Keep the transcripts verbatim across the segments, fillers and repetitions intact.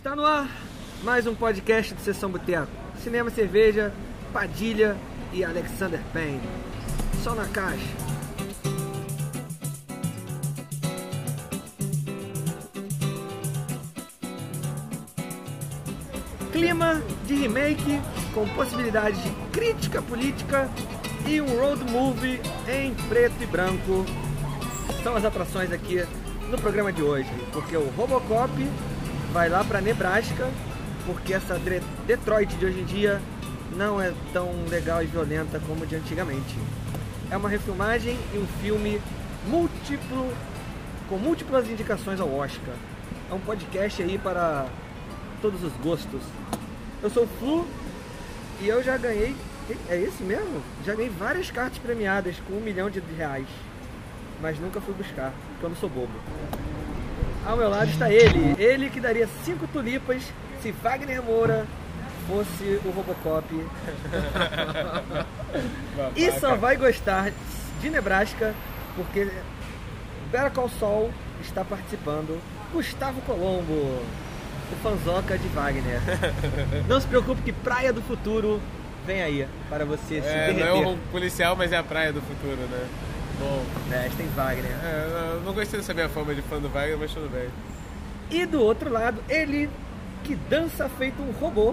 Tá no ar mais um podcast de Sessão Boteco. Cinema, cerveja, Padilha e Alexander Payne. Só na caixa. Clima de remake com possibilidade de crítica política e um road movie em preto e branco são as atrações aqui no programa de hoje, porque o Robocop vai lá para Nebraska, porque essa Detroit de hoje em dia não é tão legal e violenta como de antigamente. É uma refilmagem e um filme múltiplo, com múltiplas indicações ao Oscar. É um podcast aí para todos os gostos. Eu sou o Flu e eu já ganhei, é esse mesmo? Já ganhei várias cartas premiadas com um milhão de reais, mas nunca fui buscar, porque eu não sou bobo. Ao meu lado está ele, ele que daria cinco tulipas se Wagner Moura fosse o Robocop. E só vai gostar de Nebraska porque Better Call Saul está participando. Gustavo Colombo, o fanzoca de Wagner. Não se preocupe que Praia do Futuro vem aí para você se é, derreter. Não é um policial, mas é a Praia do Futuro, né? Bom, é, tem Wagner. É, não, não gostei dessa minha fama de fã do Wagner, mas tudo bem. E do outro lado, ele que dança feito um robô.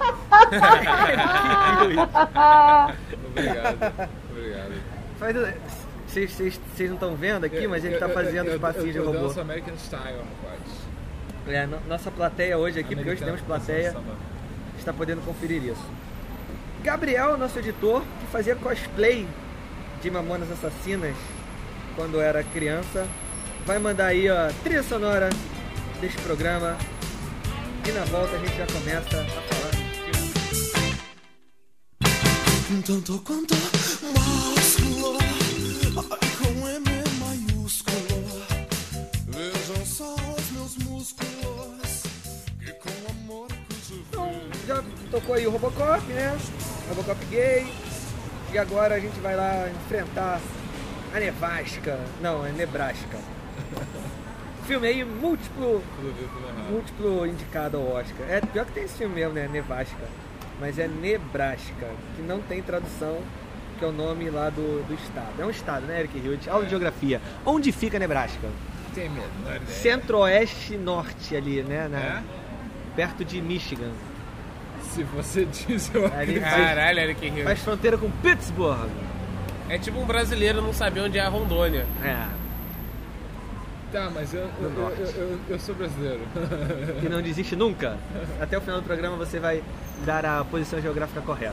Obrigado, obrigado. Vocês não estão vendo aqui, mas ele está fazendo os passinhos de robô. Eu danço American Style, rapaz. É, no, nossa plateia hoje aqui, porque hoje temos plateia, samba. está podendo conferir isso. Gabriel, nosso editor, que fazia cosplay de Mamonas Assassinas quando era criança, vai mandar aí a trilha sonora deste programa e na volta a gente já começa a falar de filme. Tanto quanto másculo, com M maiúsculo, vejam só os meus músculos, que com amor cultivo. Então, já tocou aí o Robocop, né? Robocop gay. E agora a gente vai lá enfrentar a Nevasca. Não, é Nebraska. Filme aí múltiplo, múltiplo indicado ao Oscar. É pior que tem esse filme mesmo, né? Nevasca. Mas é Nebraska, que não tem tradução, que é o nome lá do, do estado. É um estado, né, Eric Hilt? Aula de geografia. Onde fica Nebraska? Tem menor ideia. Centro-oeste norte ali, né? Na, É? perto de Michigan. Se você diz, eu Ali acredito. Caralho, Eric Hill. faz fronteira com Pittsburgh. É tipo um brasileiro não saber onde é a Rondônia. É. Tá, mas eu, eu, No eu, eu, eu, eu sou brasileiro. Que não desiste nunca. Até o final do programa você vai dar a posição geográfica correta.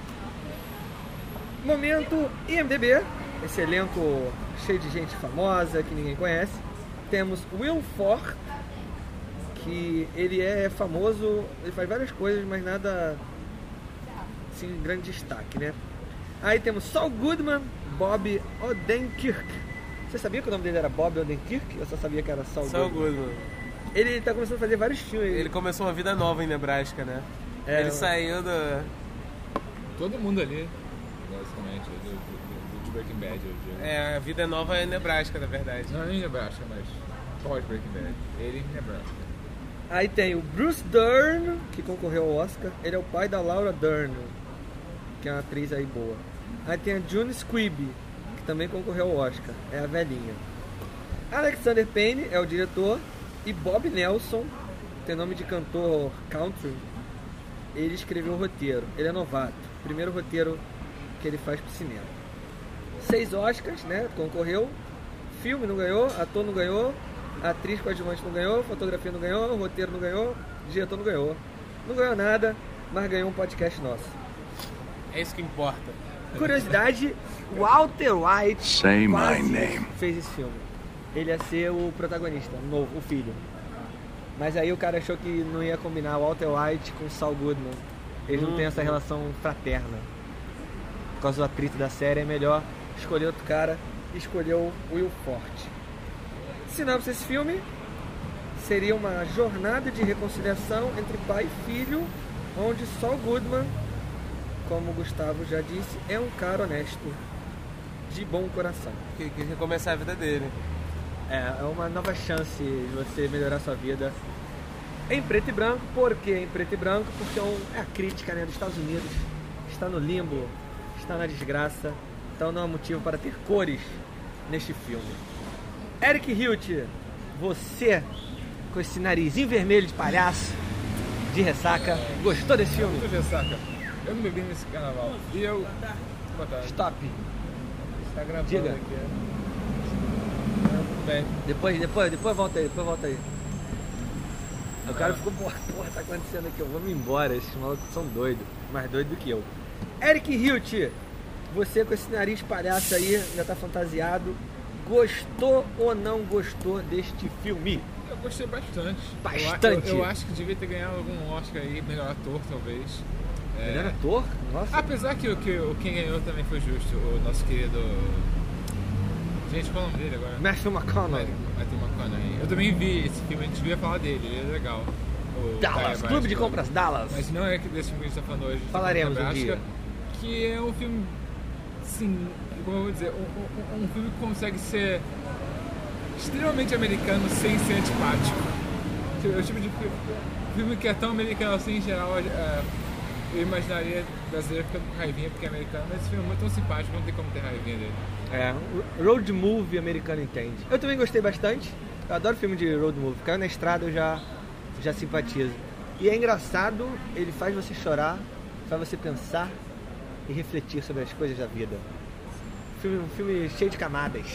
Momento I M D B. Esse elenco cheio de gente famosa que ninguém conhece. Temos Will Forte, que ele é famoso, ele faz várias coisas, mas nada assim, grande destaque, né? Aí temos Saul Goodman, Bob Odenkirk. Você sabia que o nome dele era Bob Odenkirk? Eu só sabia que era Saul Saul Goodman. Goodman. Ele tá começando a fazer vários filmes. Ele começou uma vida nova em Nebraska, né? É, Ele saiu do... Todo mundo ali, basicamente, do, do, do Breaking Bad. Eu digo. É, a vida nova em Nebraska, na verdade. Não em Nebraska, mas pós Breaking Bad. Ele em Nebraska. Aí tem o Bruce Dern, que concorreu ao Oscar. Ele é o pai da Laura Dern, que é uma atriz aí boa. Aí tem a June Squibb, que também concorreu ao Oscar. É a velhinha. Alexander Payne é o diretor. E Bob Nelson, tem nome de cantor country, ele escreveu o roteiro. Ele é novato. Primeiro roteiro que ele faz pro cinema. Seis Oscars, né? Concorreu. Filme não ganhou, ator não ganhou, atriz coadjuvante não ganhou, fotografia não ganhou, roteiro não ganhou, diretor não ganhou. Não ganhou nada, mas ganhou um podcast nosso. É isso que importa. Curiosidade, Walter White Say quase my name. fez esse filme. Ele ia ser o protagonista, o novo, o filho. Mas aí o cara achou que não ia combinar Walter White com Saul Goodman. Eles não Hum, têm essa relação fraterna. Por causa do atrito da série, é melhor escolher outro cara. E escolheu o Will Forte. Sinopse desse filme seria uma jornada de reconciliação entre pai e filho, onde Saul Goodman, como o Gustavo já disse, é um cara honesto, de bom coração. Que, que recomeçar a vida dele. É, é uma nova chance de você melhorar sua vida em preto e branco. Por que em preto e branco? Porque é, um, é a crítica, né, dos Estados Unidos. Está no limbo, está na desgraça. Então não há motivo para ter cores neste filme. Eric Hilt, você com esse narizinho vermelho de palhaço, de ressaca, gostou desse filme? Muito ressaca. Eu não bebi nesse carnaval. E eu... Boa tarde. Stop. Tá gravando Diga. aqui. é. Bem, Depois, depois, depois volta aí, depois volta aí. O cara ficou, porra, porra, tá acontecendo aqui, eu vou me embora, esses malucos são doidos, mais doidos do que eu. Eric Hilt, você com esse nariz palhaço aí, já tá fantasiado, gostou ou não gostou deste filme? eu gostei bastante. Bastante? Eu, eu, eu acho que devia ter ganhado algum Oscar aí, melhor ator talvez. É, Melhor ator? Nossa. Apesar que, o- que o- quem ganhou também foi justo, o nosso querido... Gente, qual é o nome dele agora? Matthew McConaughey. Matthew McConaughey. Eu também vi esse filme, a gente devia falar dele, ele é legal. O Dallas, Tyra Clube de Banks. Compras Dallas. Mas não é desse filme que a gente tá falando hoje. a gente tá Falaremos falando um da dia. Nebraska, que é um filme, sim, como eu vou dizer, um, um- um filme que consegue ser extremamente americano sem ser antipático. É o tipo de fi- filme que é tão americano assim, em geral, é, eu imaginaria brasileiro ficando com raivinha porque é americano, mas esse filme é muito tão simpático, não tem como ter raivinha dele. É, road movie americano entende. Eu também gostei bastante. Eu adoro filme de road movie. Caiu na estrada eu já, já simpatizo. E é engraçado, ele faz você chorar, faz você pensar e refletir sobre as coisas da vida. Filme, um filme cheio de camadas.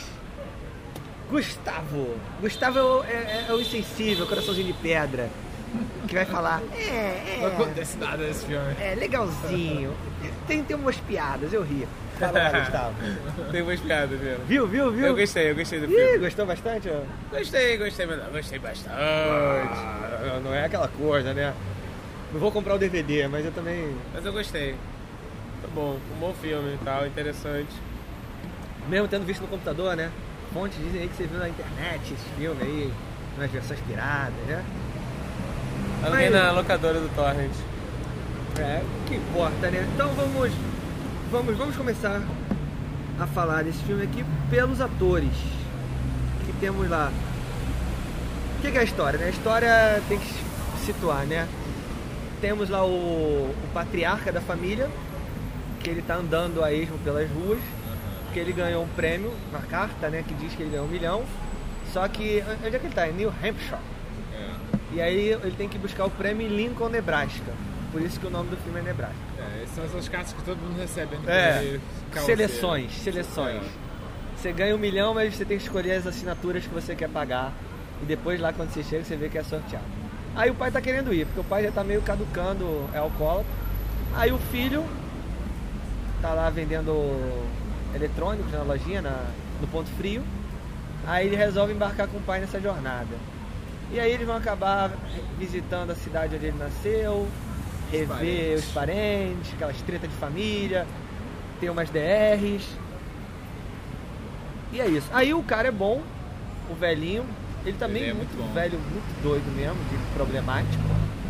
Gustavo. Gustavo é, é, é o insensível, coraçãozinho de pedra. Que vai falar, é, Não é, acontece nada nesse filme. é legalzinho. Tem, tem umas piadas, eu ri. Fala lá, Gustavo. Tem umas piadas, viu? Viu, viu, viu? Eu gostei, eu gostei do Ih, filme. gostou bastante? Ó? Gostei, gostei, mas não, gostei bastante. Ah, não é aquela coisa, né? Não vou comprar o D V D, mas eu também... Mas eu gostei. Tá bom, um bom filme e tal, interessante. Mesmo tendo visto no computador, né? Fontes dizem aí que você viu na internet esse filme aí, nas versões piradas, né? Aluguei Mas- na locadora do Torrent. É, o que importa, né? Então vamos, vamos, vamos começar a falar desse filme aqui pelos atores que temos lá. O que que é a história, né? A história tem que se situar, né? Temos lá o, o patriarca da família, que ele tá andando a esmo pelas ruas, porque ele ganhou um prêmio, uma carta, né, que diz que ele ganhou um milhão. Só que, onde é que ele tá? Em New Hampshire. É. E aí ele tem que buscar o prêmio em Lincoln, Nebraska. Por isso que o nome do filme é Nebraska. É, essas são essas cartas que todo mundo recebe. né? É, Carroceiro. seleções, seleções. É. Você ganha um milhão, mas você tem que escolher as assinaturas que você quer pagar. E depois lá quando você chega, você vê que é sorteado. Aí o pai tá querendo ir, porque o pai já tá meio caducando, é alcoólatra. Aí o filho tá lá vendendo eletrônicos na lojinha, na, no ponto frio. Aí ele resolve embarcar com o pai nessa jornada. E aí eles vão acabar visitando a cidade onde ele nasceu, rever parentes. os parentes, aquelas tretas de família, ter umas D Rs. E é isso. Aí o cara é bom, o velhinho, ele também Ele é é muito, muito bom. velho, muito doido mesmo, de problemático.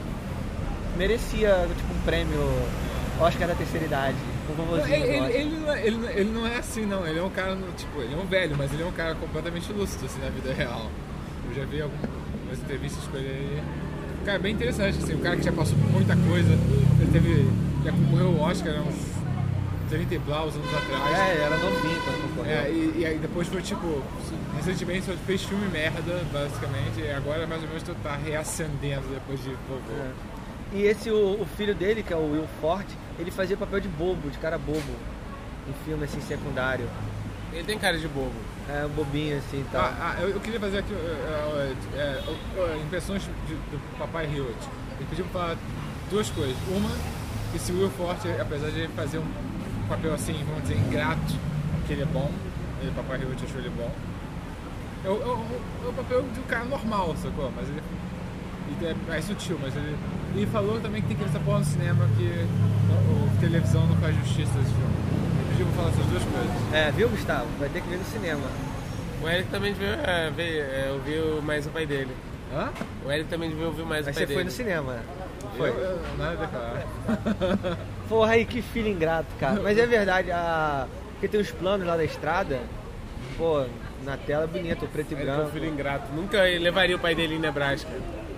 Merecia tipo um prêmio Oscar da terceira idade, um Não, vovozinho. Ele, do ele, Oscar. ele, não é, ele, não- ele não é assim, não. Ele é um cara, no- tipo, ele é um velho, mas ele é um cara completamente lúcido, assim, na vida real. Eu já vi algumas entrevistas com ele aí. Um cara bem interessante, assim, um cara que já passou por muita coisa. Ele teve, já concorreu ao Oscar há uns trinta e blaus anos atrás. É, ele era novinho quando concorreu. É, e, e aí depois foi tipo, recentemente só fez filme merda, basicamente, e agora mais ou menos tu tá reacendendo depois de vovô. É. E esse, o, o filho dele, que é o Will Forte, ele fazia papel de bobo, de cara bobo, em filme assim, secundário. Ele tem cara de bobo. É, um bobinho assim e tal. Ah, ah, eu, eu queria fazer aqui uh, uh, é, uh, uh, impressões de- do Papai Hewitt. Ele pediu pra falar duas coisas. Uma, que esse Will Forte, apesar de ele fazer um papel assim, vamos dizer, ingrato, que ele é bom, ele, Papai Hewitt achou ele bom. É o, é o- é o papel de um cara normal, sacou? Mas ele, ele é mais sutil, mas ele... E falou também que tem que ver essa porra no cinema, que o, o televisão não faz justiça a esse filme. Ele pediu pra falar essas duas coisas. É, viu, Gustavo? Vai ter que ver no cinema. O Eric também devia é, ver, é, ouvir mais o pai dele. Hã? O Eric também devia ouvir mais Mas o pai você dele. foi no cinema, né? Foi. Eu, eu, nada a declarar. Porra, aí que filho ingrato, cara. Mas é verdade, a... porque tem os planos lá da estrada, pô, na tela é bonito, preto e Ele é um branco. filho ingrato. Nunca levaria o pai dele em Nebraska.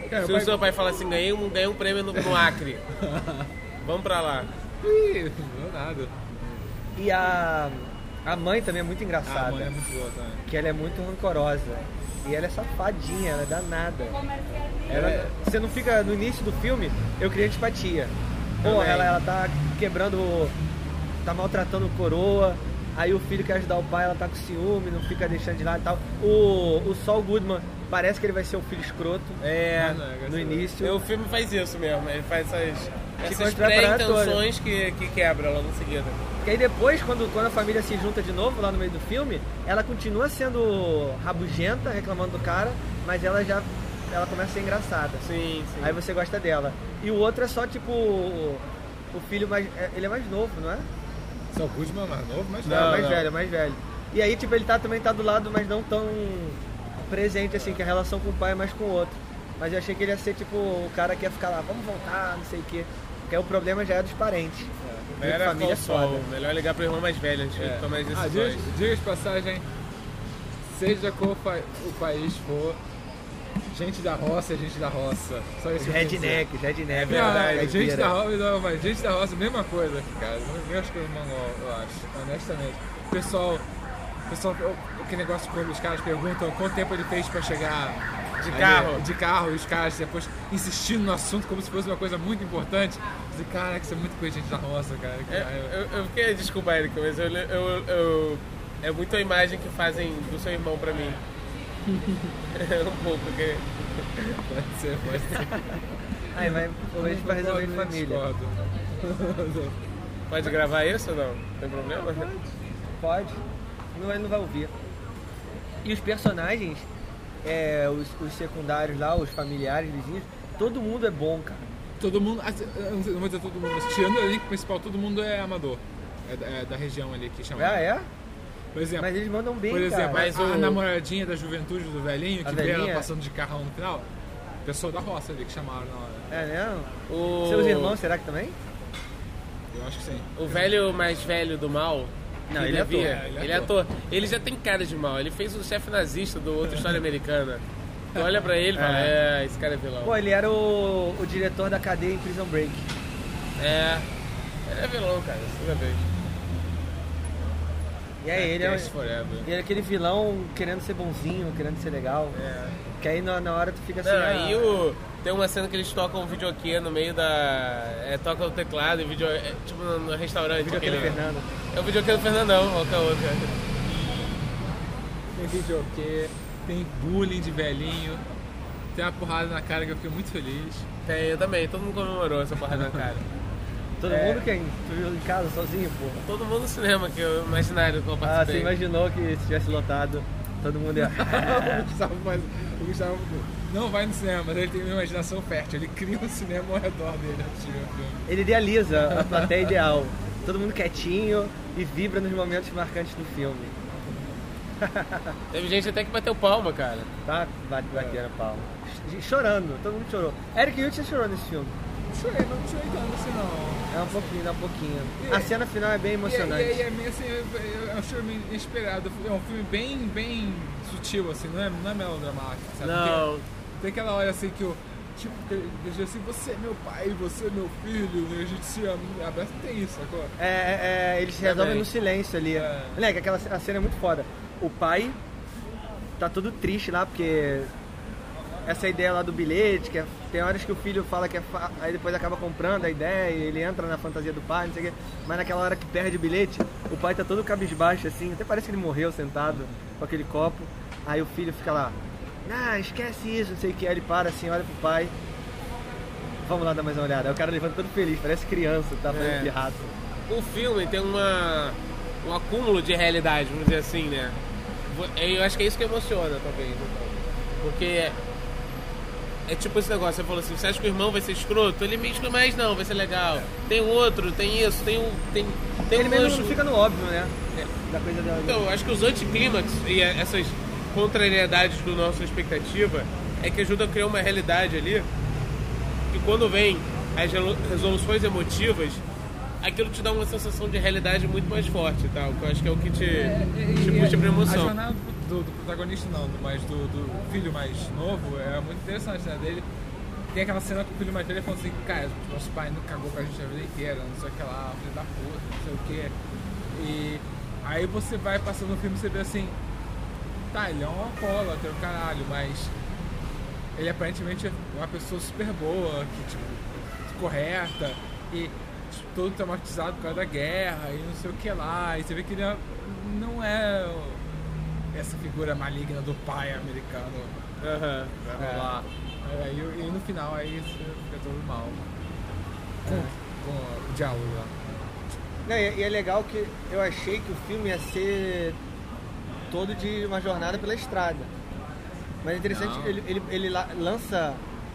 Cara, Se pai- o seu pai fala assim, ganhei um, ganhei um prêmio no, no Acre. Vamos pra lá. Ih, não é nada. E a, a mãe também é muito Ah, a engraçada. mãe é muito boa também. Que ela é muito rancorosa. E ela é safadinha, ela é danada. Ela, você não fica no início do filme, eu criei antipatia. Pô, Também. ela, ela tá quebrando, tá maltratando o coroa. Aí o filho quer ajudar o pai, ela tá com ciúme, não fica deixando de lado e tal. O, o Saul Goodman parece que ele vai ser um filho escroto É, Não, não, no início. o filme faz isso mesmo, ele faz essas, essas constrói a parada pré-intenções que, que quebra logo em seguida. E aí depois, quando, quando a família se junta de novo lá no meio do filme, ela continua sendo rabugenta, reclamando do cara, mas ela já ela começa a ser engraçada. Sim, sim. Aí você gosta dela. E o outro é só tipo o, o filho mais. é- Ele é mais novo, não é? Só o Goodman é mais novo, mas Não, Não, mais não. velho, mais velho. E aí, tipo, ele tá, também tá do lado, mas não tão presente, assim, que a relação com o pai é mais com o outro. Mas eu achei que ele ia ser, tipo, o cara que ia ficar lá, vamos voltar, não sei o quê. Porque aí o problema já é dos parentes. Melhor Muito é família é ficar o sol, foda. melhor ligar pro irmão mais velho antes É. de tomar as Ah, decisões. diga, diga de passagem, seja qual fa- o país for, gente da roça é gente da roça. Só isso que eu tenho a dizer. Redneck, redneck. É Não, verdade, é gente Vira. da roça, não, mas gente da roça, mesma coisa, cara. Mesma coisa no mangol, eu acho, honestamente. O pessoal, o pessoal, o- que negócio quando os caras perguntam quanto tempo ele fez pra chegar De ali, carro. de carro, e os caras depois insistindo no assunto como se fosse uma coisa muito importante. Eu falei, caraca, isso é muito coisa de gente da roça, cara. Que É, raiva. eu, eu fiquei, desculpa, Erika, mas eu, eu, eu- é muito a imagem que fazem do seu irmão pra mim. É um pouco, porque Pode ser, pode ser. Aí vai, hoje vai resolver em Concordo, família. discordo. pode gravar isso ou não? Tem problema? Pode. Não, ele não vai ouvir. E os personagens, é, os, os secundários lá, os familiares, vizinhos, todo mundo é bom, cara. Todo mundo, assim, eu não sei- não vou dizer todo mundo, mas tirando o elenco principal, todo mundo é amador. É, da- é da região ali que chama. Ah, é? Por exemplo, Mas eles mandam bem, por exemplo cara. mas a, a o- namoradinha da juventude do velhinho, A que vê ela velhinha? passando de carrão no final, pessoa da roça ali que chamaram na hora. É mesmo? O, Seus irmãos, será que também? Eu acho que sim. O velho mais velho do mal. Não, que ele é devia- ator. Ele, Ele é é ator. Ele já tem cara de mal. Ele fez o chefe nazista do Outra História Americana. Tu olha pra ele e fala, é, esse cara é vilão. Pô, ele era o, o diretor da cadeia em Prison Break. É. Ele é vilão, cara. Toda vez. E aí ele é, Cast Forever. ele é aquele vilão querendo ser bonzinho, querendo ser legal. É. Que aí na, na hora tu fica assim, Não, ah, aí o... tem uma cena que eles tocam um videokê no meio da... É, toca o teclado e vídeo... É, tipo no, no restaurante. vídeo aquele aquele- Fernando. É o videokê do Fernandão, qualquer outro. Tem videokê, tem bullying de velhinho, tem uma porrada na cara que eu fiquei muito feliz. Tem, eu também. Todo mundo comemorou essa porra na cara. Todo É. mundo quem? Tu viu em casa sozinho, porra? Todo mundo no cinema, que eu imaginário que eu Ah, participei. você imaginou que se tivesse lotado, todo mundo ia... o Gustavo, faz- o Gustavo não vai no cinema, mas ele tem uma imaginação fértil. Ele cria um cinema ao redor dele antes de ver o filme. Ele idealiza a plateia ideal. Todo mundo quietinho e vibra nos momentos marcantes do filme. Teve gente até que bateu palma, cara. Tá bate, batendo palma. Ch- Chorando, todo mundo chorou. Eric Hughes chorou nesse filme. Chorei, mas não chorei tanto assim não. É um pouquinho, dá um pouquinho. E- A cena final é bem emocionante. E, e, e é meio assim, é é um choro meio inesperado. É um filme bem, bem sutil, assim, não é, não é melodramático, sabe? Não. Tem, tem aquela hora assim que eu, tipo, que ele diz assim, você é meu pai, você é meu filho, né? A gente se ama, abraça, tem isso, agora. É, é, é, eles resolvem Também. no silêncio ali. É. Moleque, aquela a cena é muito foda. O pai tá todo triste lá, porque essa ideia lá do bilhete, que é, tem horas que o filho fala que é fa... aí depois acaba comprando a ideia e ele entra na fantasia do pai, não sei o quê. Mas naquela hora que perde o bilhete, o pai tá todo cabisbaixo assim, até parece que ele morreu sentado com aquele copo. Aí o filho fica lá, ah, esquece isso, não sei o que. Aí ele para assim, olha pro pai. Vamos lá dar mais uma olhada. Aí o cara levanta todo feliz, parece criança, tá fazendo É. pirraça. O filme tem uma, um acúmulo de realidade, vamos dizer assim, né? Eu acho que é isso que emociona, talvez. Então. Porque é, é tipo esse negócio, você falou assim, você acha que o irmão vai ser escroto? Ele meio que mais não, vai ser legal. Tem o outro, tem isso, tem o... Tem, tem Ele um mesmo anjo- não fica no óbvio, né? É. Da coisa dela. Então, eu acho que os anticlímax e a- essas contrariedades do nossa expectativa é que ajudam a criar uma realidade ali que quando vem as relo- resoluções emotivas, aquilo te dá uma sensação de realidade muito mais forte, tá? Que eu acho que é o que te, te puxa pra A emoção. jornada do, do protagonista não, do- mas do, do filho mais novo é muito interessante, né? Dele tem aquela cena com o filho mais velho falando assim, cara, nosso pai não cagou com a gente a vida inteira, não sei o que lá, filho da puta, não sei o que. E aí você vai passando no filme e você vê assim, tá, ele é um alcoólatra, o caralho, mas ele aparentemente é uma pessoa super boa, que, tipo, correta, e todo traumatizado por causa da guerra, e não sei o que lá, e você vê que ele é, não é essa figura maligna do pai americano. Aham. Vai rolar. É, e, e no final aí você fica todo mal. Com, É. com o diálogo lá. Não, e, e é legal que eu achei que o filme ia ser todo de uma jornada pela estrada. Mas é interessante, Não. ele, ele, ele la- lança...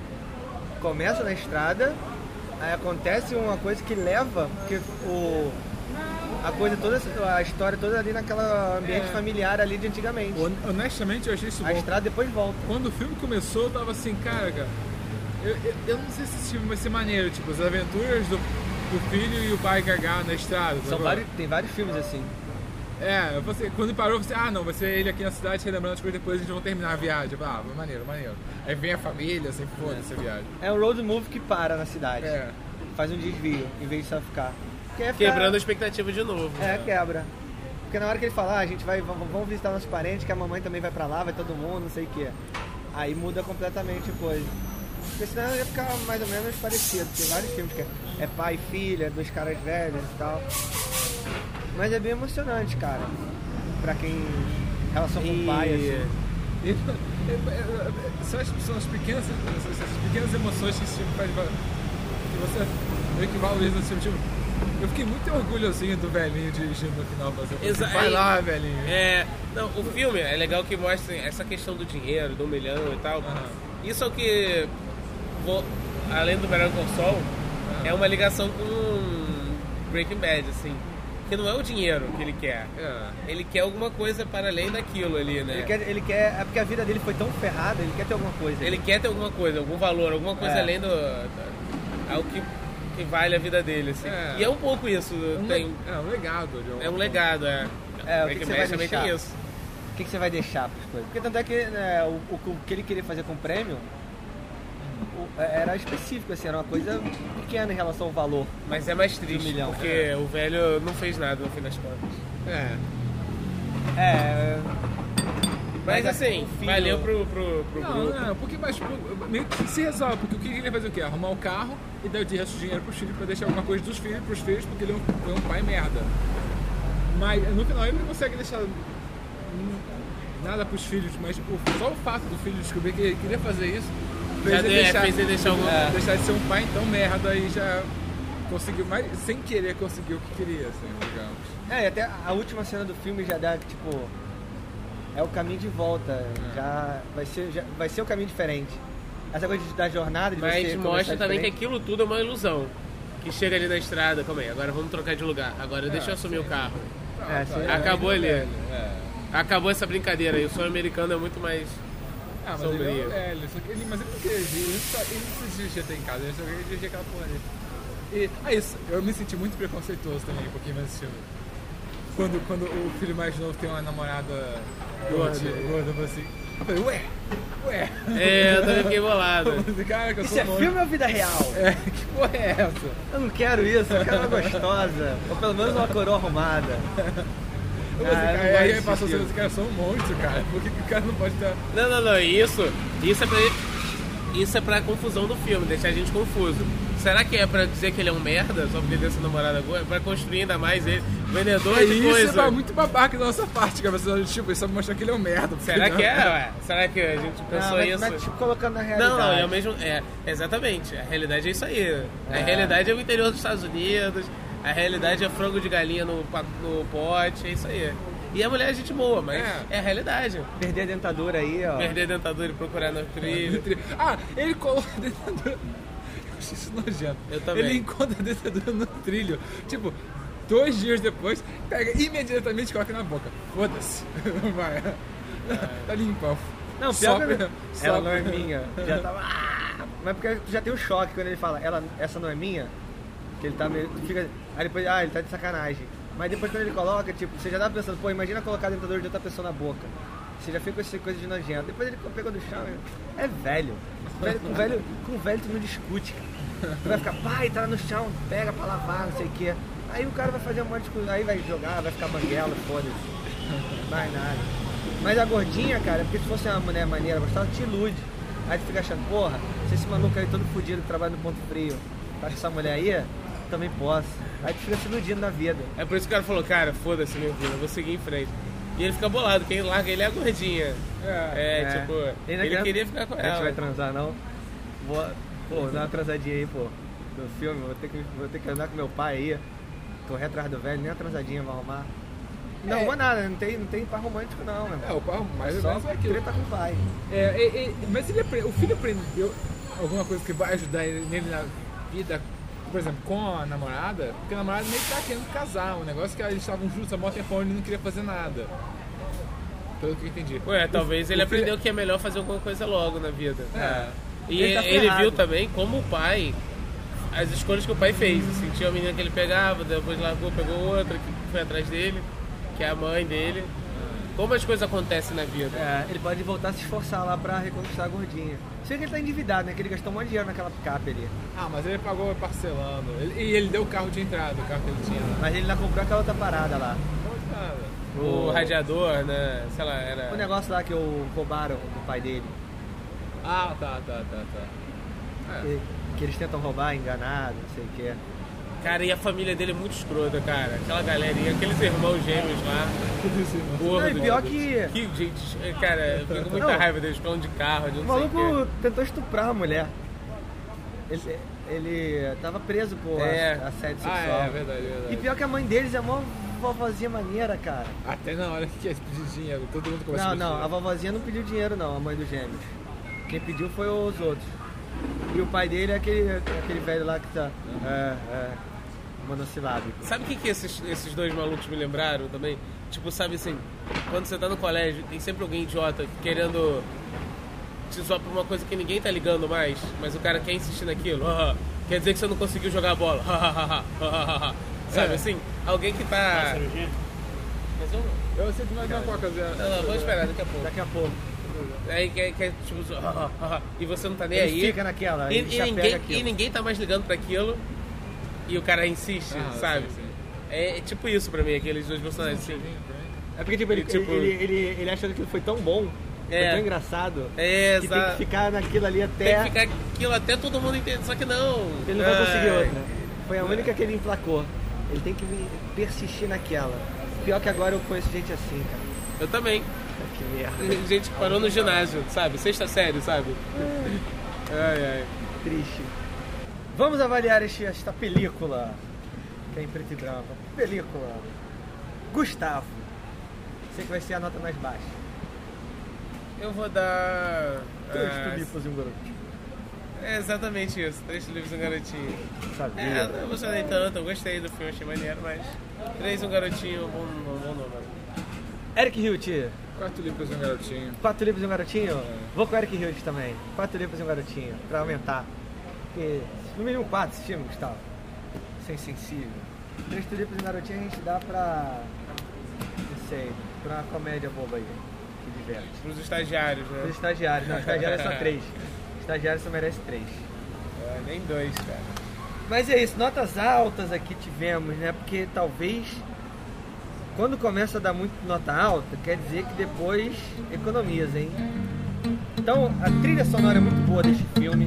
Começa na estrada, aí acontece uma coisa que leva, porque o... A coisa toda, a história toda ali naquela ambiente É. familiar ali de antigamente. Hon- Honestamente eu achei isso A bom. estrada depois volta. Quando o filme começou eu tava assim, cara, cara eu, eu, eu não sei se esse filme vai ser maneiro, tipo, as aventuras do, do filho e o pai cagar na estrada. São sabe? vários, tem vários filmes assim. É, você, quando parou, você, ah não, vai ser ele aqui na cidade relembrando as coisas, depois eles vão terminar a viagem. Eu falei, ah, maneiro, maneiro. Aí vem a família, assim, foda-se a viagem. É um road movie que para na cidade. É. Faz um desvio, em vez de só ficar. Porque é Quebrando a ficar- expectativa de novo. É, quebra. Porque na hora que ele fala, ah, a gente vai, vamos vamos visitar nossos parentes, que a mamãe também vai pra lá, vai todo mundo, não sei o que. Aí muda completamente a coisa. Porque senão ia ficar mais ou menos parecido. Tem vários filmes que é, é pai e filha, dois caras velhos e tal. Mas é bem emocionante, cara. Pra quem... Relação com o E- pai, assim. E, é, é, é, são, as, são as pequenas, essas, essas pequenas emoções que esse filme faz, va- que você meio que valoriza esse filme. Tipo, eu fiquei muito orgulhosinho do velhinho dirigindo no final, fazendo Exa- assim, vai é- lá, velhinho. É, não, o filme é legal que mostra essa questão do dinheiro, do um milhão e tal. Aham. Isso é o que, vou, além do Better Call Saul, Aham. é uma ligação com Breaking Bad, assim. Que não é o dinheiro que ele quer. É. Ele quer alguma coisa para além daquilo ali, né? Ele quer, ele quer... É porque a vida dele foi tão ferrada, ele quer ter alguma coisa. Ele quer ter alguma coisa, algum valor, alguma coisa É. além do... da- algo que, que vale a vida dele, assim. É. E é um pouco isso. Um Tem, le- é um legado. de é um alguma legado, é. É, o que Breaking que você Bad vai também deixar? tem isso. O que, que você vai deixar pras coisas? Porque tanto é que né, o, o, o que ele queria fazer com o prêmio o- era específico, assim, era uma coisa pequena em relação ao valor. Mas é mais triste, Um milhão. porque o velho não fez nada no fim das contas. forma. É. É. Mas, Mas é assim, um filho- valeu pro, pro, pro Não, grupo. não, porque mais tipo, meio que se resolve, porque o que ele ia fazer o quê? Arrumar o carro e dar o resto do dinheiro pros filhos pra deixar alguma coisa dos filhos pros filhos, porque ele é um, é um pai merda. Mas no final ele não consegue deixar hum, nada pros filhos, mas o, só o fato do filho descobrir que ele queria fazer isso fez Já ele deu- deixar, fez ele deixar alguma é, deixar de ser um pai tão merda e já conseguiu, mas sem querer conseguiu o que queria, assim, digamos. É, e até a última cena do filme já dá, tipo. É o caminho de volta. Já vai ser, já vai ser um caminho diferente. Essa coisa de- da jornada de Mas você mostra começar também que diferente. aquilo tudo é uma ilusão. Que chega ali na estrada, calma aí, agora vamos trocar de lugar. Agora deixa eu assumir o carro. É, sim. Acabou ali. É. Acabou essa brincadeira aí. O sonho americano é muito mais. Ah, mas Sombrio. ele é velho, só que ele, mas ele não queria dirigir, ele, só, ele não se dirigia até em casa, ele só queria dirigir aquela porra ali. E, ah, isso, eu me senti muito preconceituoso também, um pouquinho mais nesse filme. Quando, quando o filho mais novo tem uma namorada gorda, gorda, eu falei assim, eu falei, ué, ué. É, eu também fiquei bolado. Eu falei, cara, que eu Isso sou é monge. filme ou vida real? É, que porra é essa? Eu não quero isso, eu quero uma gostosa. Ou pelo menos uma coroa arrumada. Eu falei, Ah, eu não cara, gosto aí aí desse passou assim, filme. esse cara, eu sou um monstro, cara, por que, que o cara não pode estar... Não, não, não. Isso, isso é pra. Isso é pra confusão do filme, deixar a gente confuso. Será que é pra dizer que ele é um merda, só porque ele tem essa namorada gorda? É pra construir ainda mais ele, vendedor de Isso coisa. é muito babaca da nossa parte, cara, você, tipo, só mostrar que ele é um merda. porque Será não- que é? Ué? Será que a gente Não, pensou mas, isso? mas tipo, colocando na realidade. Não, não, é o mesmo. É, exatamente. A realidade é isso aí. A É. realidade é o interior dos Estados Unidos, a realidade é frango de galinha no, pa- no pote, é isso aí. E a mulher é gente boa, mas É. é, a realidade. Perder a dentadura aí, ó. Perder a dentadura e procurar no trilho. Ah, ele coloca a dentadura. Eu achei isso nojento. Eu também. Ele encontra a dentadura no trilho. Tipo, dois dias depois, pega imediatamente e coloca na boca. Foda-se. Vai. Tá limpo. Não, pior Sopra- que ela sopra. não é minha. Já tava. "Ah!" Mas porque tu já tem o choque quando ele fala, ela, essa não é minha, que ele tá meio. Tu fica. Aí depois, ah, ele tá de sacanagem. Mas depois quando ele coloca, tipo, você já tava pensando, pô, imagina colocar a dentadura de outra pessoa na boca. Você já fica com essa coisa de nojento. Depois ele pegou do chão, é velho. velho com velho. Com velho tu não discute, cara. Tu vai ficar, pai, tá no chão, pega pra lavar, não sei o quê. Aí o cara vai fazer um monte de coisa, aí vai jogar, vai ficar banguela, foda-se. Mais nada. Mas a gordinha, cara, porque se fosse uma mulher maneira, gostosa, te ilude. Aí tu fica achando, porra, se esse maluco aí todo fodido que trabalha no ponto frio, acha essa mulher aí, também posso. Aí tu fica se iludindo na vida. É por isso que o cara falou, cara, foda-se minha vida, eu vou seguir em frente. E ele fica bolado, quem larga ele é a gordinha. É, é, É. tipo, Ele ele quer- queria ficar com A gente vai ela. transar, não? Vou, pô, dar uma transadinha aí, pô, no filme, vou ter que, vou ter que andar com meu pai aí, correr atrás do velho, nem uma transadinha vai arrumar. Não, É. vou nada, não tem, não tem par romântico não, meu É, irmão. o pai mais ou Só menos é aquilo. treta com o pai. É, é, é, mas ele aprende, o filho aprendeu alguma coisa que vai ajudar ele, nele na vida, por exemplo, com a namorada, porque a namorada meio que tá querendo casar, um negócio que eles estavam juntos há mó tempão e ele não queria fazer nada. Pelo que eu entendi. Ué, talvez O- ele o filho- aprendeu que é melhor fazer alguma coisa logo na vida. É. E Ele tá ele ferrado. viu também como o pai, as escolhas que o pai fez. Assim, tinha uma menina que ele pegava, depois largou, pegou outra, que foi atrás dele, que é a mãe dele. Como as coisas acontecem na vida. É, ele pode voltar a se esforçar lá pra reconquistar a gordinha. Sei que ele tá endividado, né? Que ele gastou um monte de dinheiro naquela picape ali. Ah, mas ele pagou parcelando. Ele- e ele deu o carro de entrada, o carro que ele tinha lá. Mas ele ainda comprou aquela outra parada lá. Não de nada. O radiador, né? Sei lá, era. O negócio lá que o roubaram do pai dele. Ah, tá, tá, tá, tá. É. Que, que eles tentam roubar, enganar, não sei o que. Cara, e a família dele é muito escrota, cara. Aquela galerinha, aqueles irmãos gêmeos lá. Não, e Gordo. pior que Que gente, cara, eu fico com muita Não. raiva deles falando de carro, de o não sei o maluco quê. tentou estuprar a mulher. Ele, ele tava preso por É. a- assédio Ah, sexual. é, verdade, E verdade. pior que a mãe deles é mó vovozinha maneira, cara. Até na hora que é pedir dinheiro, todo mundo começa Não, a não, pedir. a vovozinha não pediu dinheiro não, a mãe dos gêmeos. Quem pediu foi os outros. E o pai dele é aquele, aquele velho lá que tá. É, é. Monossilábico. Sabe o que, que esses, esses dois malucos me lembraram também? Tipo, sabe assim, quando você tá no colégio, tem sempre alguém idiota querendo te zoar por uma coisa que ninguém tá ligando mais, mas o cara quer insistir naquilo. Ah, quer dizer que você não conseguiu jogar a bola. Sabe É. assim? Alguém que tá. Mas eu não. Eu sinto mais uma coca, Zé. Não, não, vou esperar daqui a pouco. Daqui a pouco. Aí quer, quer tipo, e você não tá nem Ele aí. fica naquela, E, ele e se apega ninguém, àquilo. e ninguém tá mais ligando pra aquilo. E o cara insiste, Ah, sabe? sim, sim. É, é tipo isso pra mim, aqueles dois personagens assim. É porque tipo, ele, E, tipo- ele, ele, ele acha que aquilo foi tão bom, É. foi tão engraçado, É, que tem exato. que ficar naquilo ali Tem até. que ficar aquilo até todo mundo entender, só que não. Ele não vai conseguir Ai. outra. Foi a única que ele emplacou. Ele tem que persistir naquela. Pior que agora eu conheço gente assim, cara. Eu também. Que merda. Gente que parou no ginásio, sabe? Sexta série, sabe? Ai, ai. Triste. Vamos avaliar este, esta película. Que é em preto e branco. Película. Gustavo. Sei que vai ser a nota mais baixa. Eu vou dar. Três ah, tulipos e um garoto. É exatamente isso, três livros e um garotinho. Sabia. É, eu não emocionei tanto, eu gostei do filme, achei maneiro, mas três e um garotinho, um bom, um bom número. Eric Hilt. Quatro livros e um garotinho. Quatro tulipas e um garotinho? Vou com o Eric Hilt também. Quatro tulipas e um garotinho. Pra aumentar. Porque no mínimo quatro esse filme, Gustavo. Sem sensível. Três tulipas e um garotinho a gente dá pra. Não sei. Pra uma comédia boba aí. Que diverte. Pros estagiários, Os né? estagiários, não, estagiário é só três. Estagiário só merece três. É, nem dois, cara. Mas é isso, notas altas aqui tivemos, né? Porque talvez quando começa a dar muito nota alta, quer dizer que depois economiza, hein? Então a trilha sonora é muito boa deste filme.